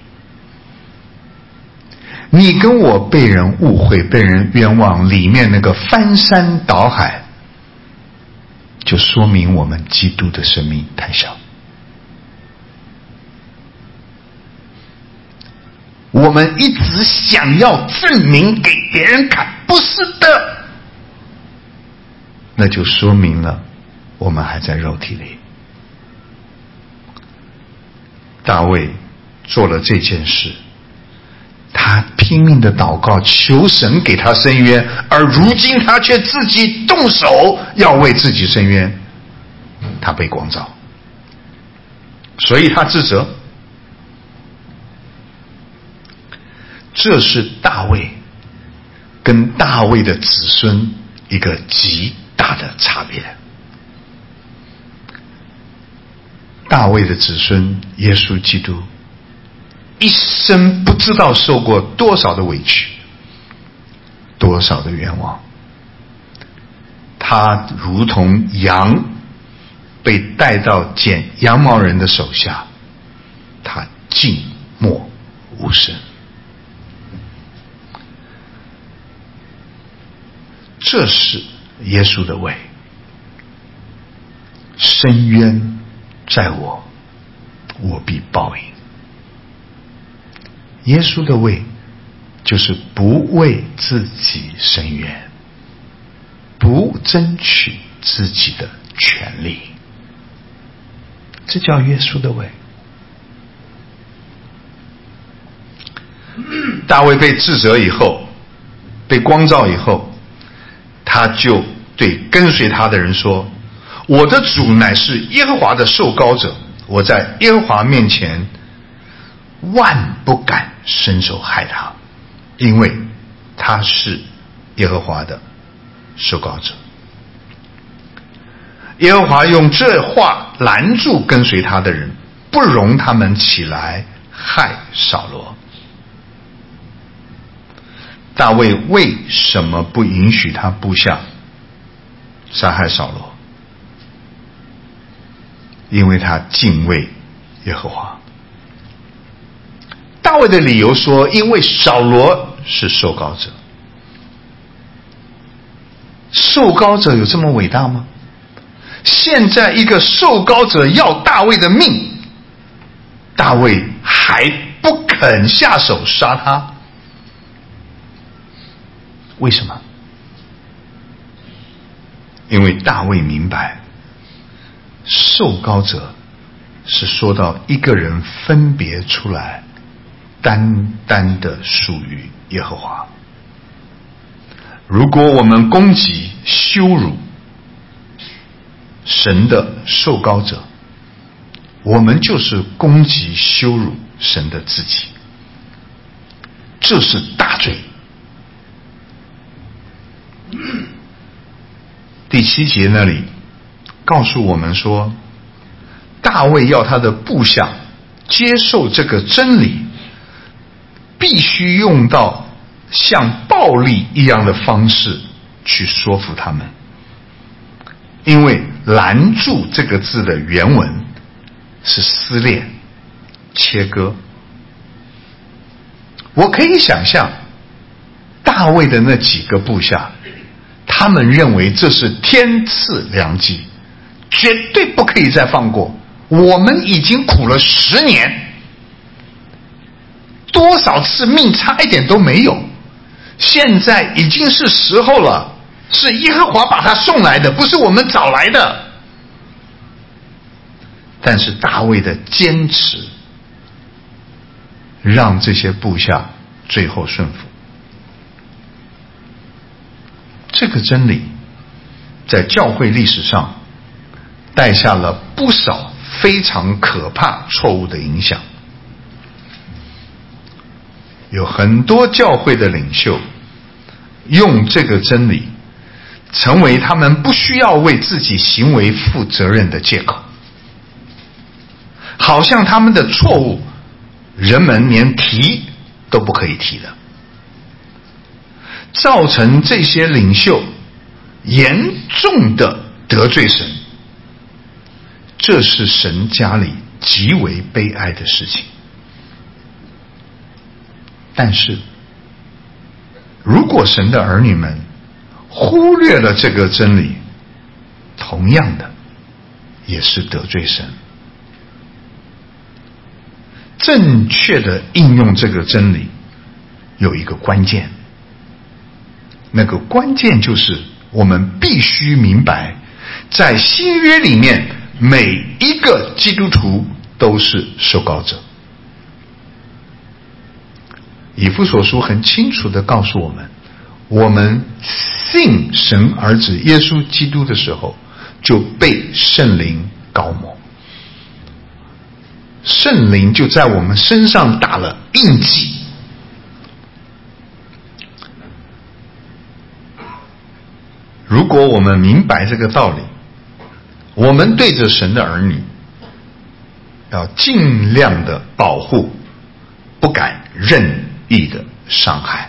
你跟我被人误会、被人冤枉，里面那个翻山倒海，就说明我们基督的生命太小。我们一直想要证明给别人看，不是的，那就说明了我们还在肉体里。大卫做了这件事，他拼命的祷告求神给他伸冤，而如今他却自己动手要为自己伸冤，他被光照，所以他自责。这是大卫跟大卫的子孙一个极大的差别。大卫的子孙耶稣基督一生不知道受过多少的委屈，多少的冤枉。他如同羊被带到剪羊毛人的手下，他静默无声。这是耶稣的位，伸冤在我，我必报应。耶稣的位就是不为自己伸冤，不争取自己的权利，这叫耶稣的位。大卫被治责以后，被光照以后，他就对跟随他的人说，我的主乃是耶和华的受膏者，我在耶和华面前万不敢伸手害他，因为他是耶和华的受膏者。耶和华用这话拦住跟随他的人，不容他们起来害扫罗。大卫为什么不允许他部下杀害扫罗？因为他敬畏耶和华。大卫的理由说，因为扫罗是受膏者。受膏者有这么伟大吗？现在一个受膏者要大卫的命，大卫还不肯下手杀他，为什么？因为大卫明白，受膏者是说到一个人分别出来，单单的属于耶和华。如果我们攻击羞辱神的受膏者，我们就是攻击羞辱神的自己，这是大罪。第七节那里告诉我们说，大卫要他的部下接受这个真理，必须用到像暴力一样的方式去说服他们。因为拦住这个字的原文是撕裂、切割。我可以想象大卫的那几个部下，他们认为这是天赐良机，绝对不可以再放过。我们已经苦了十年，多少次命差一点都没有，现在已经是时候了，是耶和华把他送来的，不是我们找来的。但是大卫的坚持让这些部下最后顺服。这个真理在教会历史上带下了不少非常可怕错误的影响。有很多教会的领袖用这个真理成为他们不需要为自己行为负责任的借口，好像他们的错误人们连提都不可以提的，造成这些领袖严重的得罪神。这是神家里极为悲哀的事情。但是如果神的儿女们忽略了这个真理，同样的也是得罪神。正确的应用这个真理有一个关键，那个关键就是我们必须明白，在新约里面每一个基督徒都是受膏者。以弗所书很清楚地告诉我们，我们信神儿子耶稣基督的时候就被圣灵膏抹，圣灵就在我们身上打了印记。如果我们明白这个道理，我们对着神的儿女要尽量的保护，不敢任意的伤害。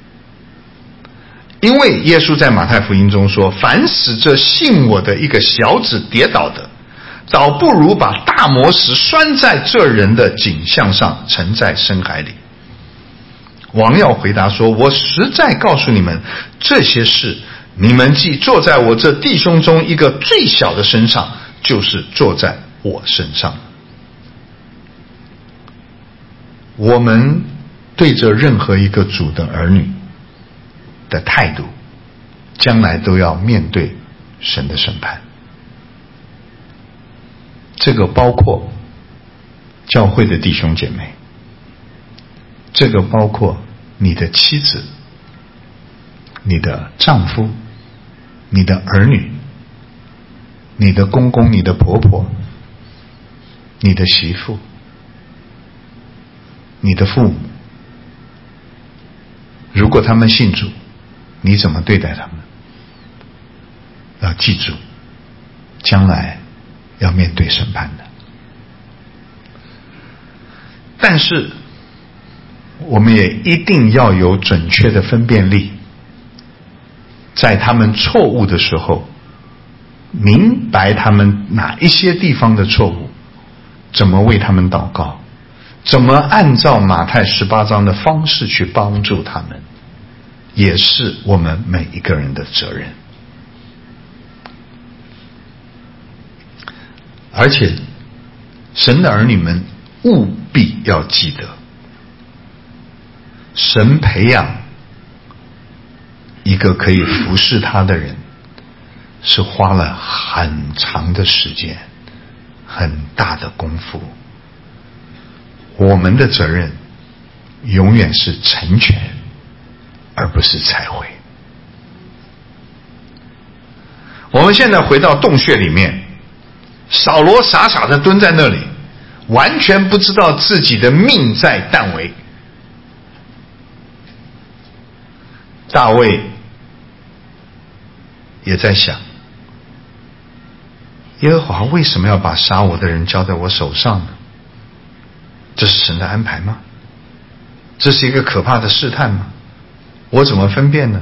因为耶稣在马太福音中说，凡使这信我的一个小子跌倒的，倒不如把大磨石拴在这人的颈项上，沉在深海里。王耀回答说，我实在告诉你们，这些事你们既坐在我这弟兄中一个最小的身上，就是坐在我身上。我们对着任何一个主的儿女的态度，将来都要面对神的审判。这个包括教会的弟兄姐妹，这个包括你的妻子、你的丈夫、 你的儿女、你的公公、你的婆婆、你的媳妇、你的父母，如果他们信主，你怎么对待他们？要记住，将来要面对审判的。但是我们也一定要有准确的分辨力，在他们错误的时候，明白他们哪一些地方的错误，怎么为他们祷告，怎么按照马太十八章的方式去帮助他们，也是我们每一个人的责任。而且神的儿女们务必要记得，神培养一个可以服侍他的人，是花了很长的时间，很大的功夫。我们的责任永远是成全，而不是拆毁。我们现在回到洞穴里面，扫罗傻傻地蹲在那里，完全不知道自己的命在旦夕。大卫也在想，耶和华为什么要把杀我的人交在我手上呢？这是神的安排吗？这是一个可怕的试探吗？我怎么分辨呢？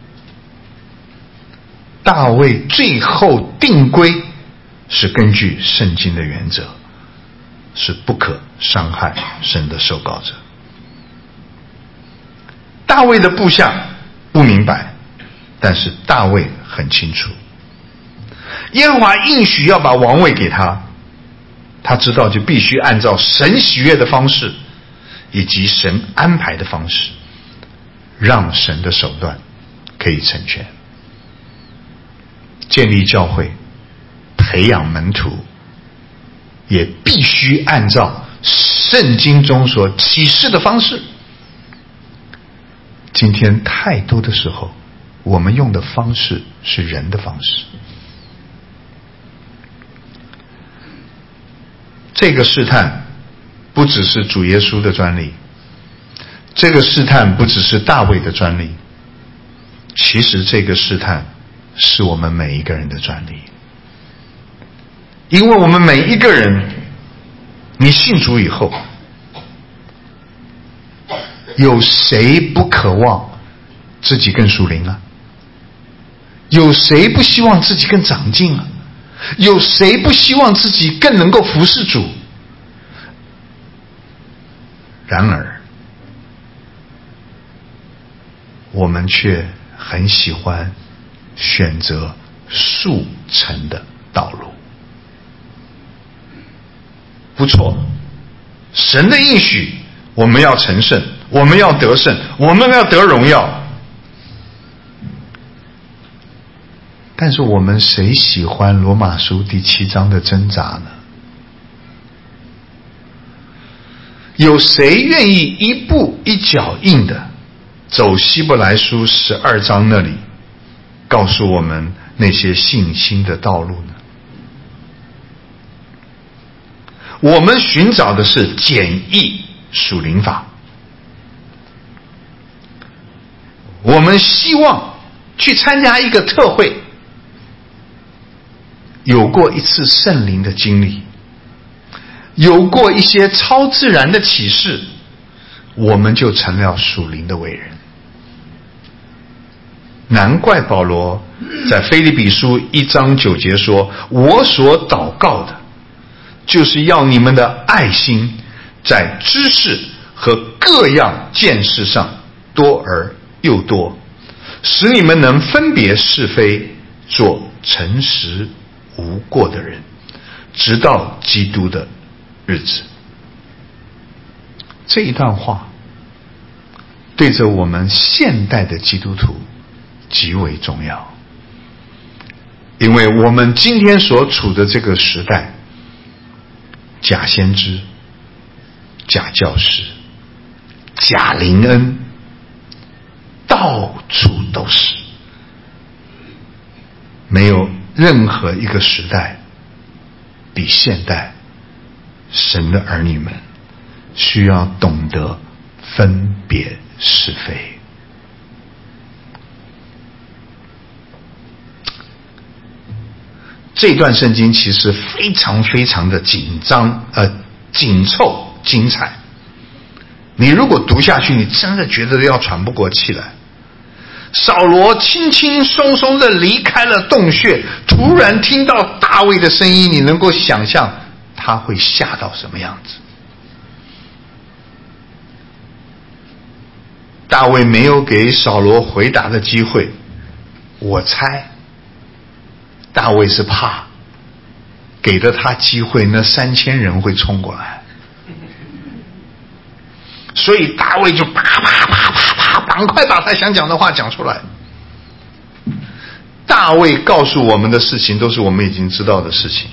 大卫最后定规是根据圣经的原则，是不可伤害神的受膏者。大卫的部下不明白，但是大卫很清楚，耶和华应许要把王位给他，他知道就必须按照神喜悦的方式以及神安排的方式，让神的手段可以成全。建立教会，培养门徒，也必须按照圣经中所启示的方式。今天太多的时候，我们用的方式是人的方式。这个试探不只是主耶稣的专利，这个试探不只是大卫的专利，其实这个试探是我们每一个人的专利。因为我们每一个人，你信主以后，有谁不渴望自己更属灵啊？有谁不希望自己更长进啊？有谁不希望自己更能够服侍主？然而我们却很喜欢选择速成的道路。不错，神的应许我们要成圣，我们要得胜，我们要得荣耀。但是我们谁喜欢罗马书第七章的挣扎呢？有谁愿意一步一脚印的走希伯来书十二章那里告诉我们那些信心的道路呢？我们寻找的是简易属灵法，我们希望去参加一个特会，有过一次圣灵的经历，有过一些超自然的启示，我们就成了属灵的伟人。难怪保罗在腓立比书一章九节说，我所祷告的就是要你们的爱心在知识和各样见识上多而又多，使你们能分别是非，做诚实无过的人，直到基督的日子。这一段话对着我们现代的基督徒极为重要，因为我们今天所处的这个时代，假先知、假教师、假灵恩到处都是。 没有任何一个时代比现代神的儿女们需要懂得分别是非。这段圣经其实非常非常的紧张，呃，紧凑，精彩。你如果读下去，你真的觉得要喘不过气来。扫罗轻轻松松的离开了洞穴，突然听到大卫的声音，你能够想象他会吓到什么样子？大卫没有给扫罗回答的机会，我猜大卫是怕给了他机会，那三千人会冲过来，所以大卫就啪啪啪啪啪，赶快把他想讲的话讲出来。大卫告诉我们的事情都是我们已经知道的事情。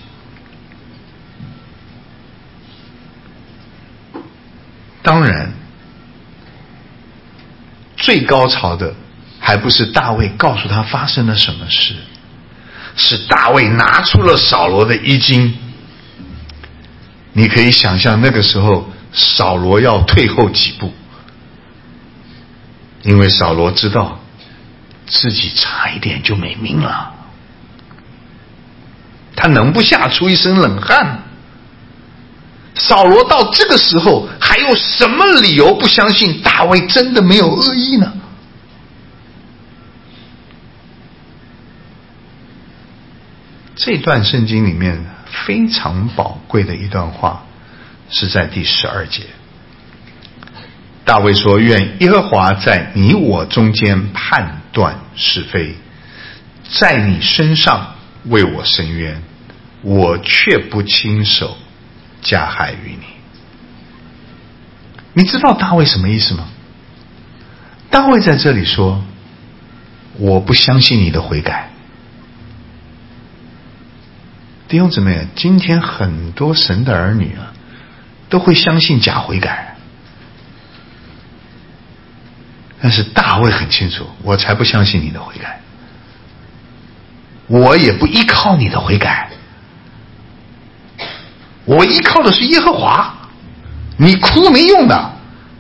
当然最高潮的还不是大卫告诉他发生了什么事，是大卫拿出了扫罗的衣襟。你可以想象那个时候扫罗要退后几步，因为扫罗知道自己差一点就没命了，他能不吓出一身冷汗？扫罗到这个时候还有什么理由不相信大卫真的没有恶意呢？这段圣经里面非常宝贵的一段话是在第十二节。大卫说，愿耶和华在你我中间判断是非，在你身上为我伸冤，我却不亲手加害于你。你知道大卫什么意思吗？大卫在这里说，我不相信你的悔改。弟兄姊妹，今天很多神的儿女啊，都会相信假悔改，但是大卫很清楚，我才不相信你的悔改，我也不依靠你的悔改，我依靠的是耶和华，你哭没用的。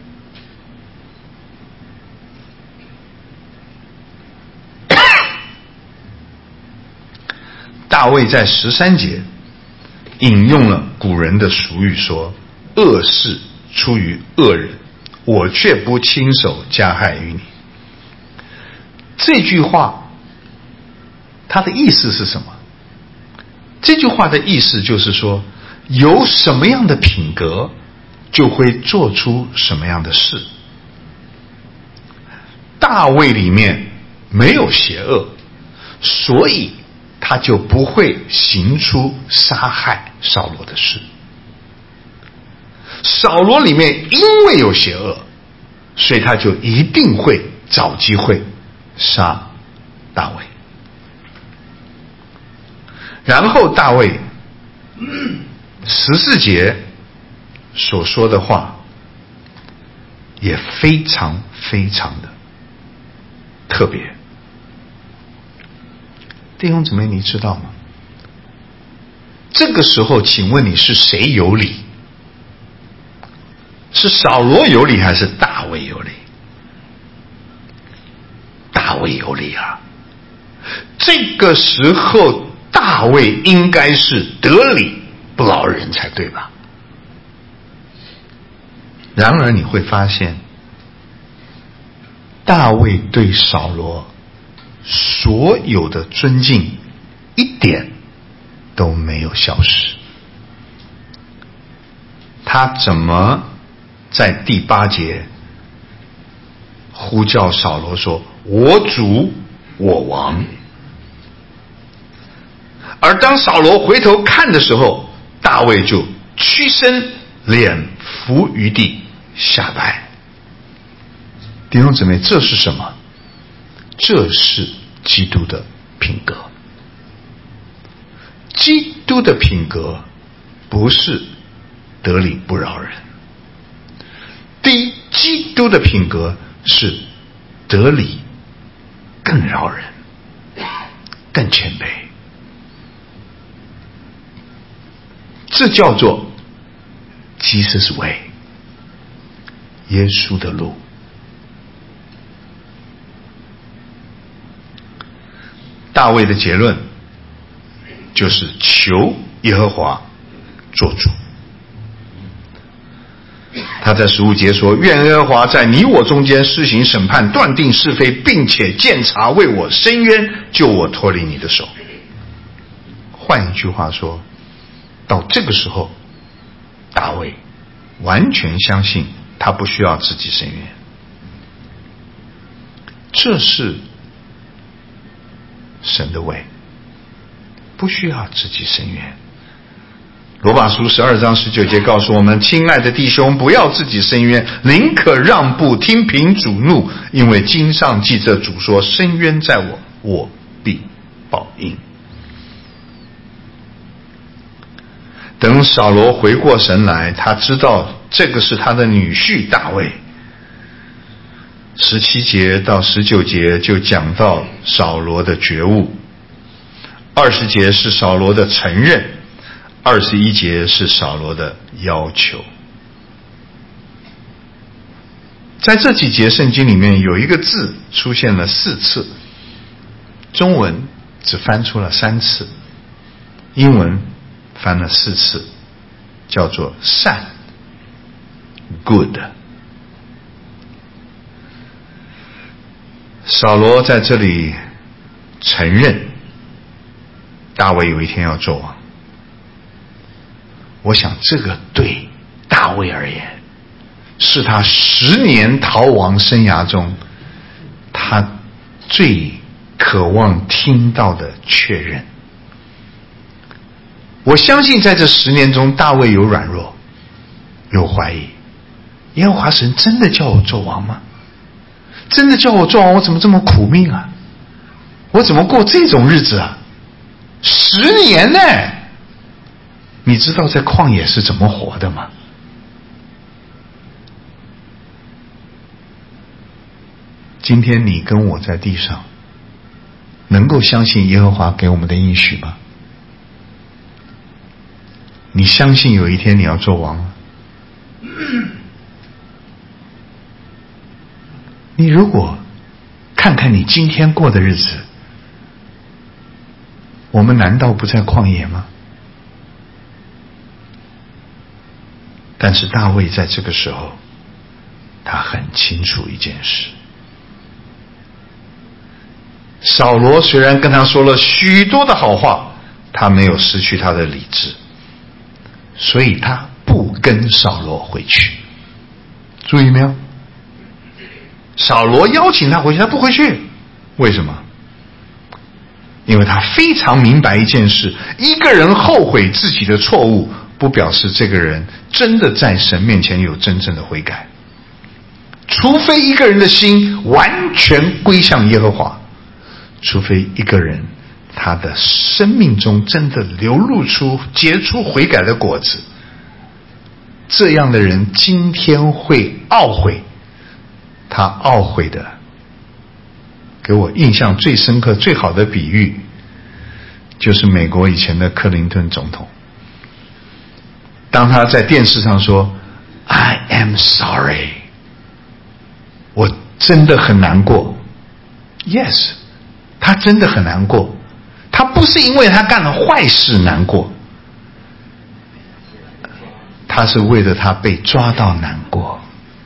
大卫在十三节引用了古人的俗语说，恶事出于恶人，我却不亲手加害于你。这句话它的意思是什么？这句话的意思就是说，有什么样的品格就会做出什么样的事。大卫里面没有邪恶，所以他就不会行出杀害扫罗的事。扫罗里面因为有邪恶，所以他就一定会找机会杀大卫。然后大卫十四节所说的话也非常非常的特别。弟兄姊妹，你知道吗？这个时候请问你是谁有理？是扫罗有理还是大卫有理？大卫有理啊！这个时候大卫应该是得理不饶人才对吧？然而你会发现，大卫对扫罗所有的尊敬一点都没有消失。他怎么在第八节呼叫扫罗说，我主我王？而当扫罗回头看的时候，大卫就屈身脸伏于地下拜。弟兄姊妹，这是什么？这是基督的品格。基督的品格不是得理不饶人。第一，基督的品格是得理更饶人， 更谦卑。这叫做 Jesus way， 耶稣的路。大卫的结论就是求耶和华做主。他在十五节说，愿耶和华在你我中间施行审判，断定是非，并且鉴察，为我伸冤，救我脱离你的手。换一句话说，到这个时候，大卫完全相信他不需要自己伸冤。这是神的位，不需要自己伸冤。罗马书十二章十九节告诉我们，亲爱的弟兄，不要自己伸冤，宁可让步，听凭主怒，因为经上记着主说，伸冤在我，我必报应。等扫罗回过神来，他知道这个是他的女婿大卫。十七节到十九节就讲到扫罗的觉悟，二十节是扫罗的承认，二十一节是扫罗的要求。在这几节圣经里面有一个字出现了四次，中文只翻出了三次，英文翻了四次，叫做善 good。 扫罗在这里承认大卫有一天要做王。我想这个对大卫而言是他十年逃亡生涯中他最渴望听到的确认。我相信在这十年中，大卫有软弱，有怀疑，耶和华神真的叫我做王吗？真的叫我做王，我怎么这么苦命啊？我怎么过这种日子啊？十年呢？你知道在旷野是怎么活的吗？今天你跟我在地上能够相信耶和华给我们的应许吗？你相信有一天你要做王吗？你如果看看你今天过的日子，我们难道不在旷野吗？但是大卫在这个时候，他很清楚一件事，扫罗虽然跟他说了许多的好话，他没有失去他的理智，所以他不跟扫罗回去。注意没有？扫罗邀请他回去，他不回去。为什么？因为他非常明白一件事，一个人后悔自己的错误，不表示这个人真的在神面前有真正的悔改。除非一个人的心完全归向耶和华，除非一个人他的生命中真的流露出结出悔改的果子，这样的人今天会懊悔。他懊悔的，给我印象最深刻最好的比喻就是美国以前的克林顿总统，当他在电视上说 I am sorry， 我真的很难过。 Yes， 他真的很难过，他不是因为他干了坏事难过，他是为了他被抓到难过。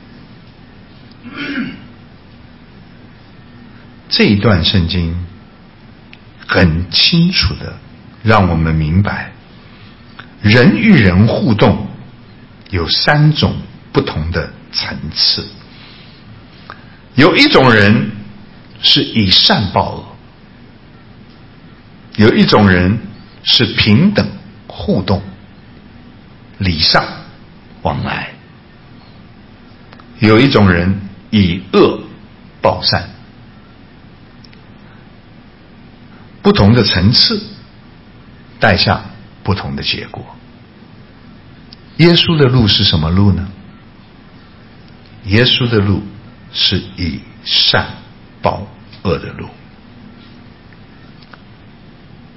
这一段圣经很清楚的让我们明白，人与人互动有三种不同的层次。有一种人是以善报恶，有一种人是平等互动，礼尚往来，有一种人以恶报善。不同的层次带下不同的结果。耶稣的路是什么路呢？耶稣的路是以善报恶的路。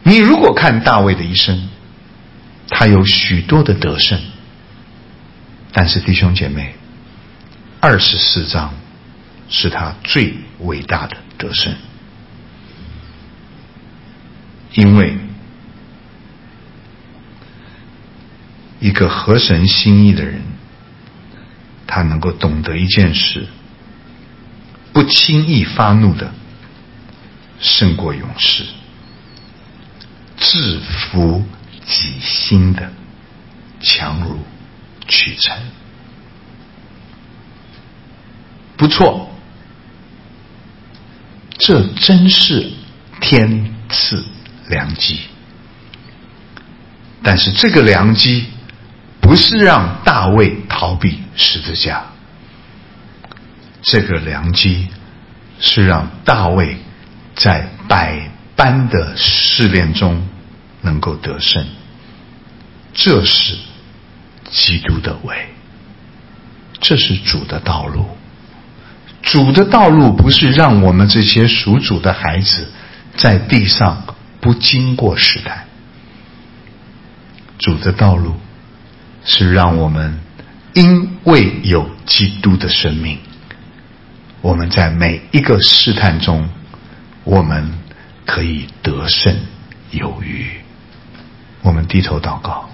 你如果看大卫的一生，他有许多的得胜，但是弟兄姐妹，二十四章是他最伟大的得胜，因为一个合神心意的人，他能够懂得一件事，不轻易发怒的胜过勇士，制服己心的强如取成。不错，这真是天赐良机。但是这个良机不是让大卫逃避十字架，这个良机是让大卫在百般的试炼中能够得胜。这是基督的way，这是主的道路。主的道路不是让我们这些属主的孩子在地上不经过试探，主的道路是让我们因为有基督的生命，我们在每一个试探中，我们可以得胜有余。我们低头祷告。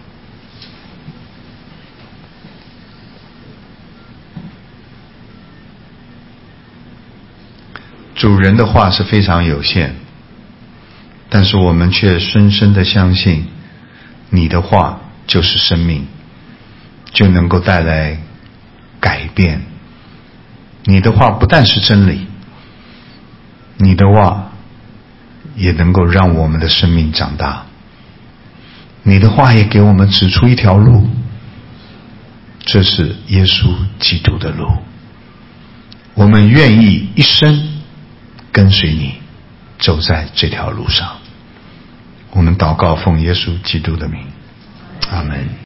主人的话是非常有限，但是我们却深深的相信你的话就是生命，就能够带来改变。你的话不但是真理，你的话也能够让我们的生命长大，你的话也给我们指出一条路，这是耶稣基督的路。我们愿意一生跟随你走在这条路上。我们祷告奉耶稣基督的名，阿们。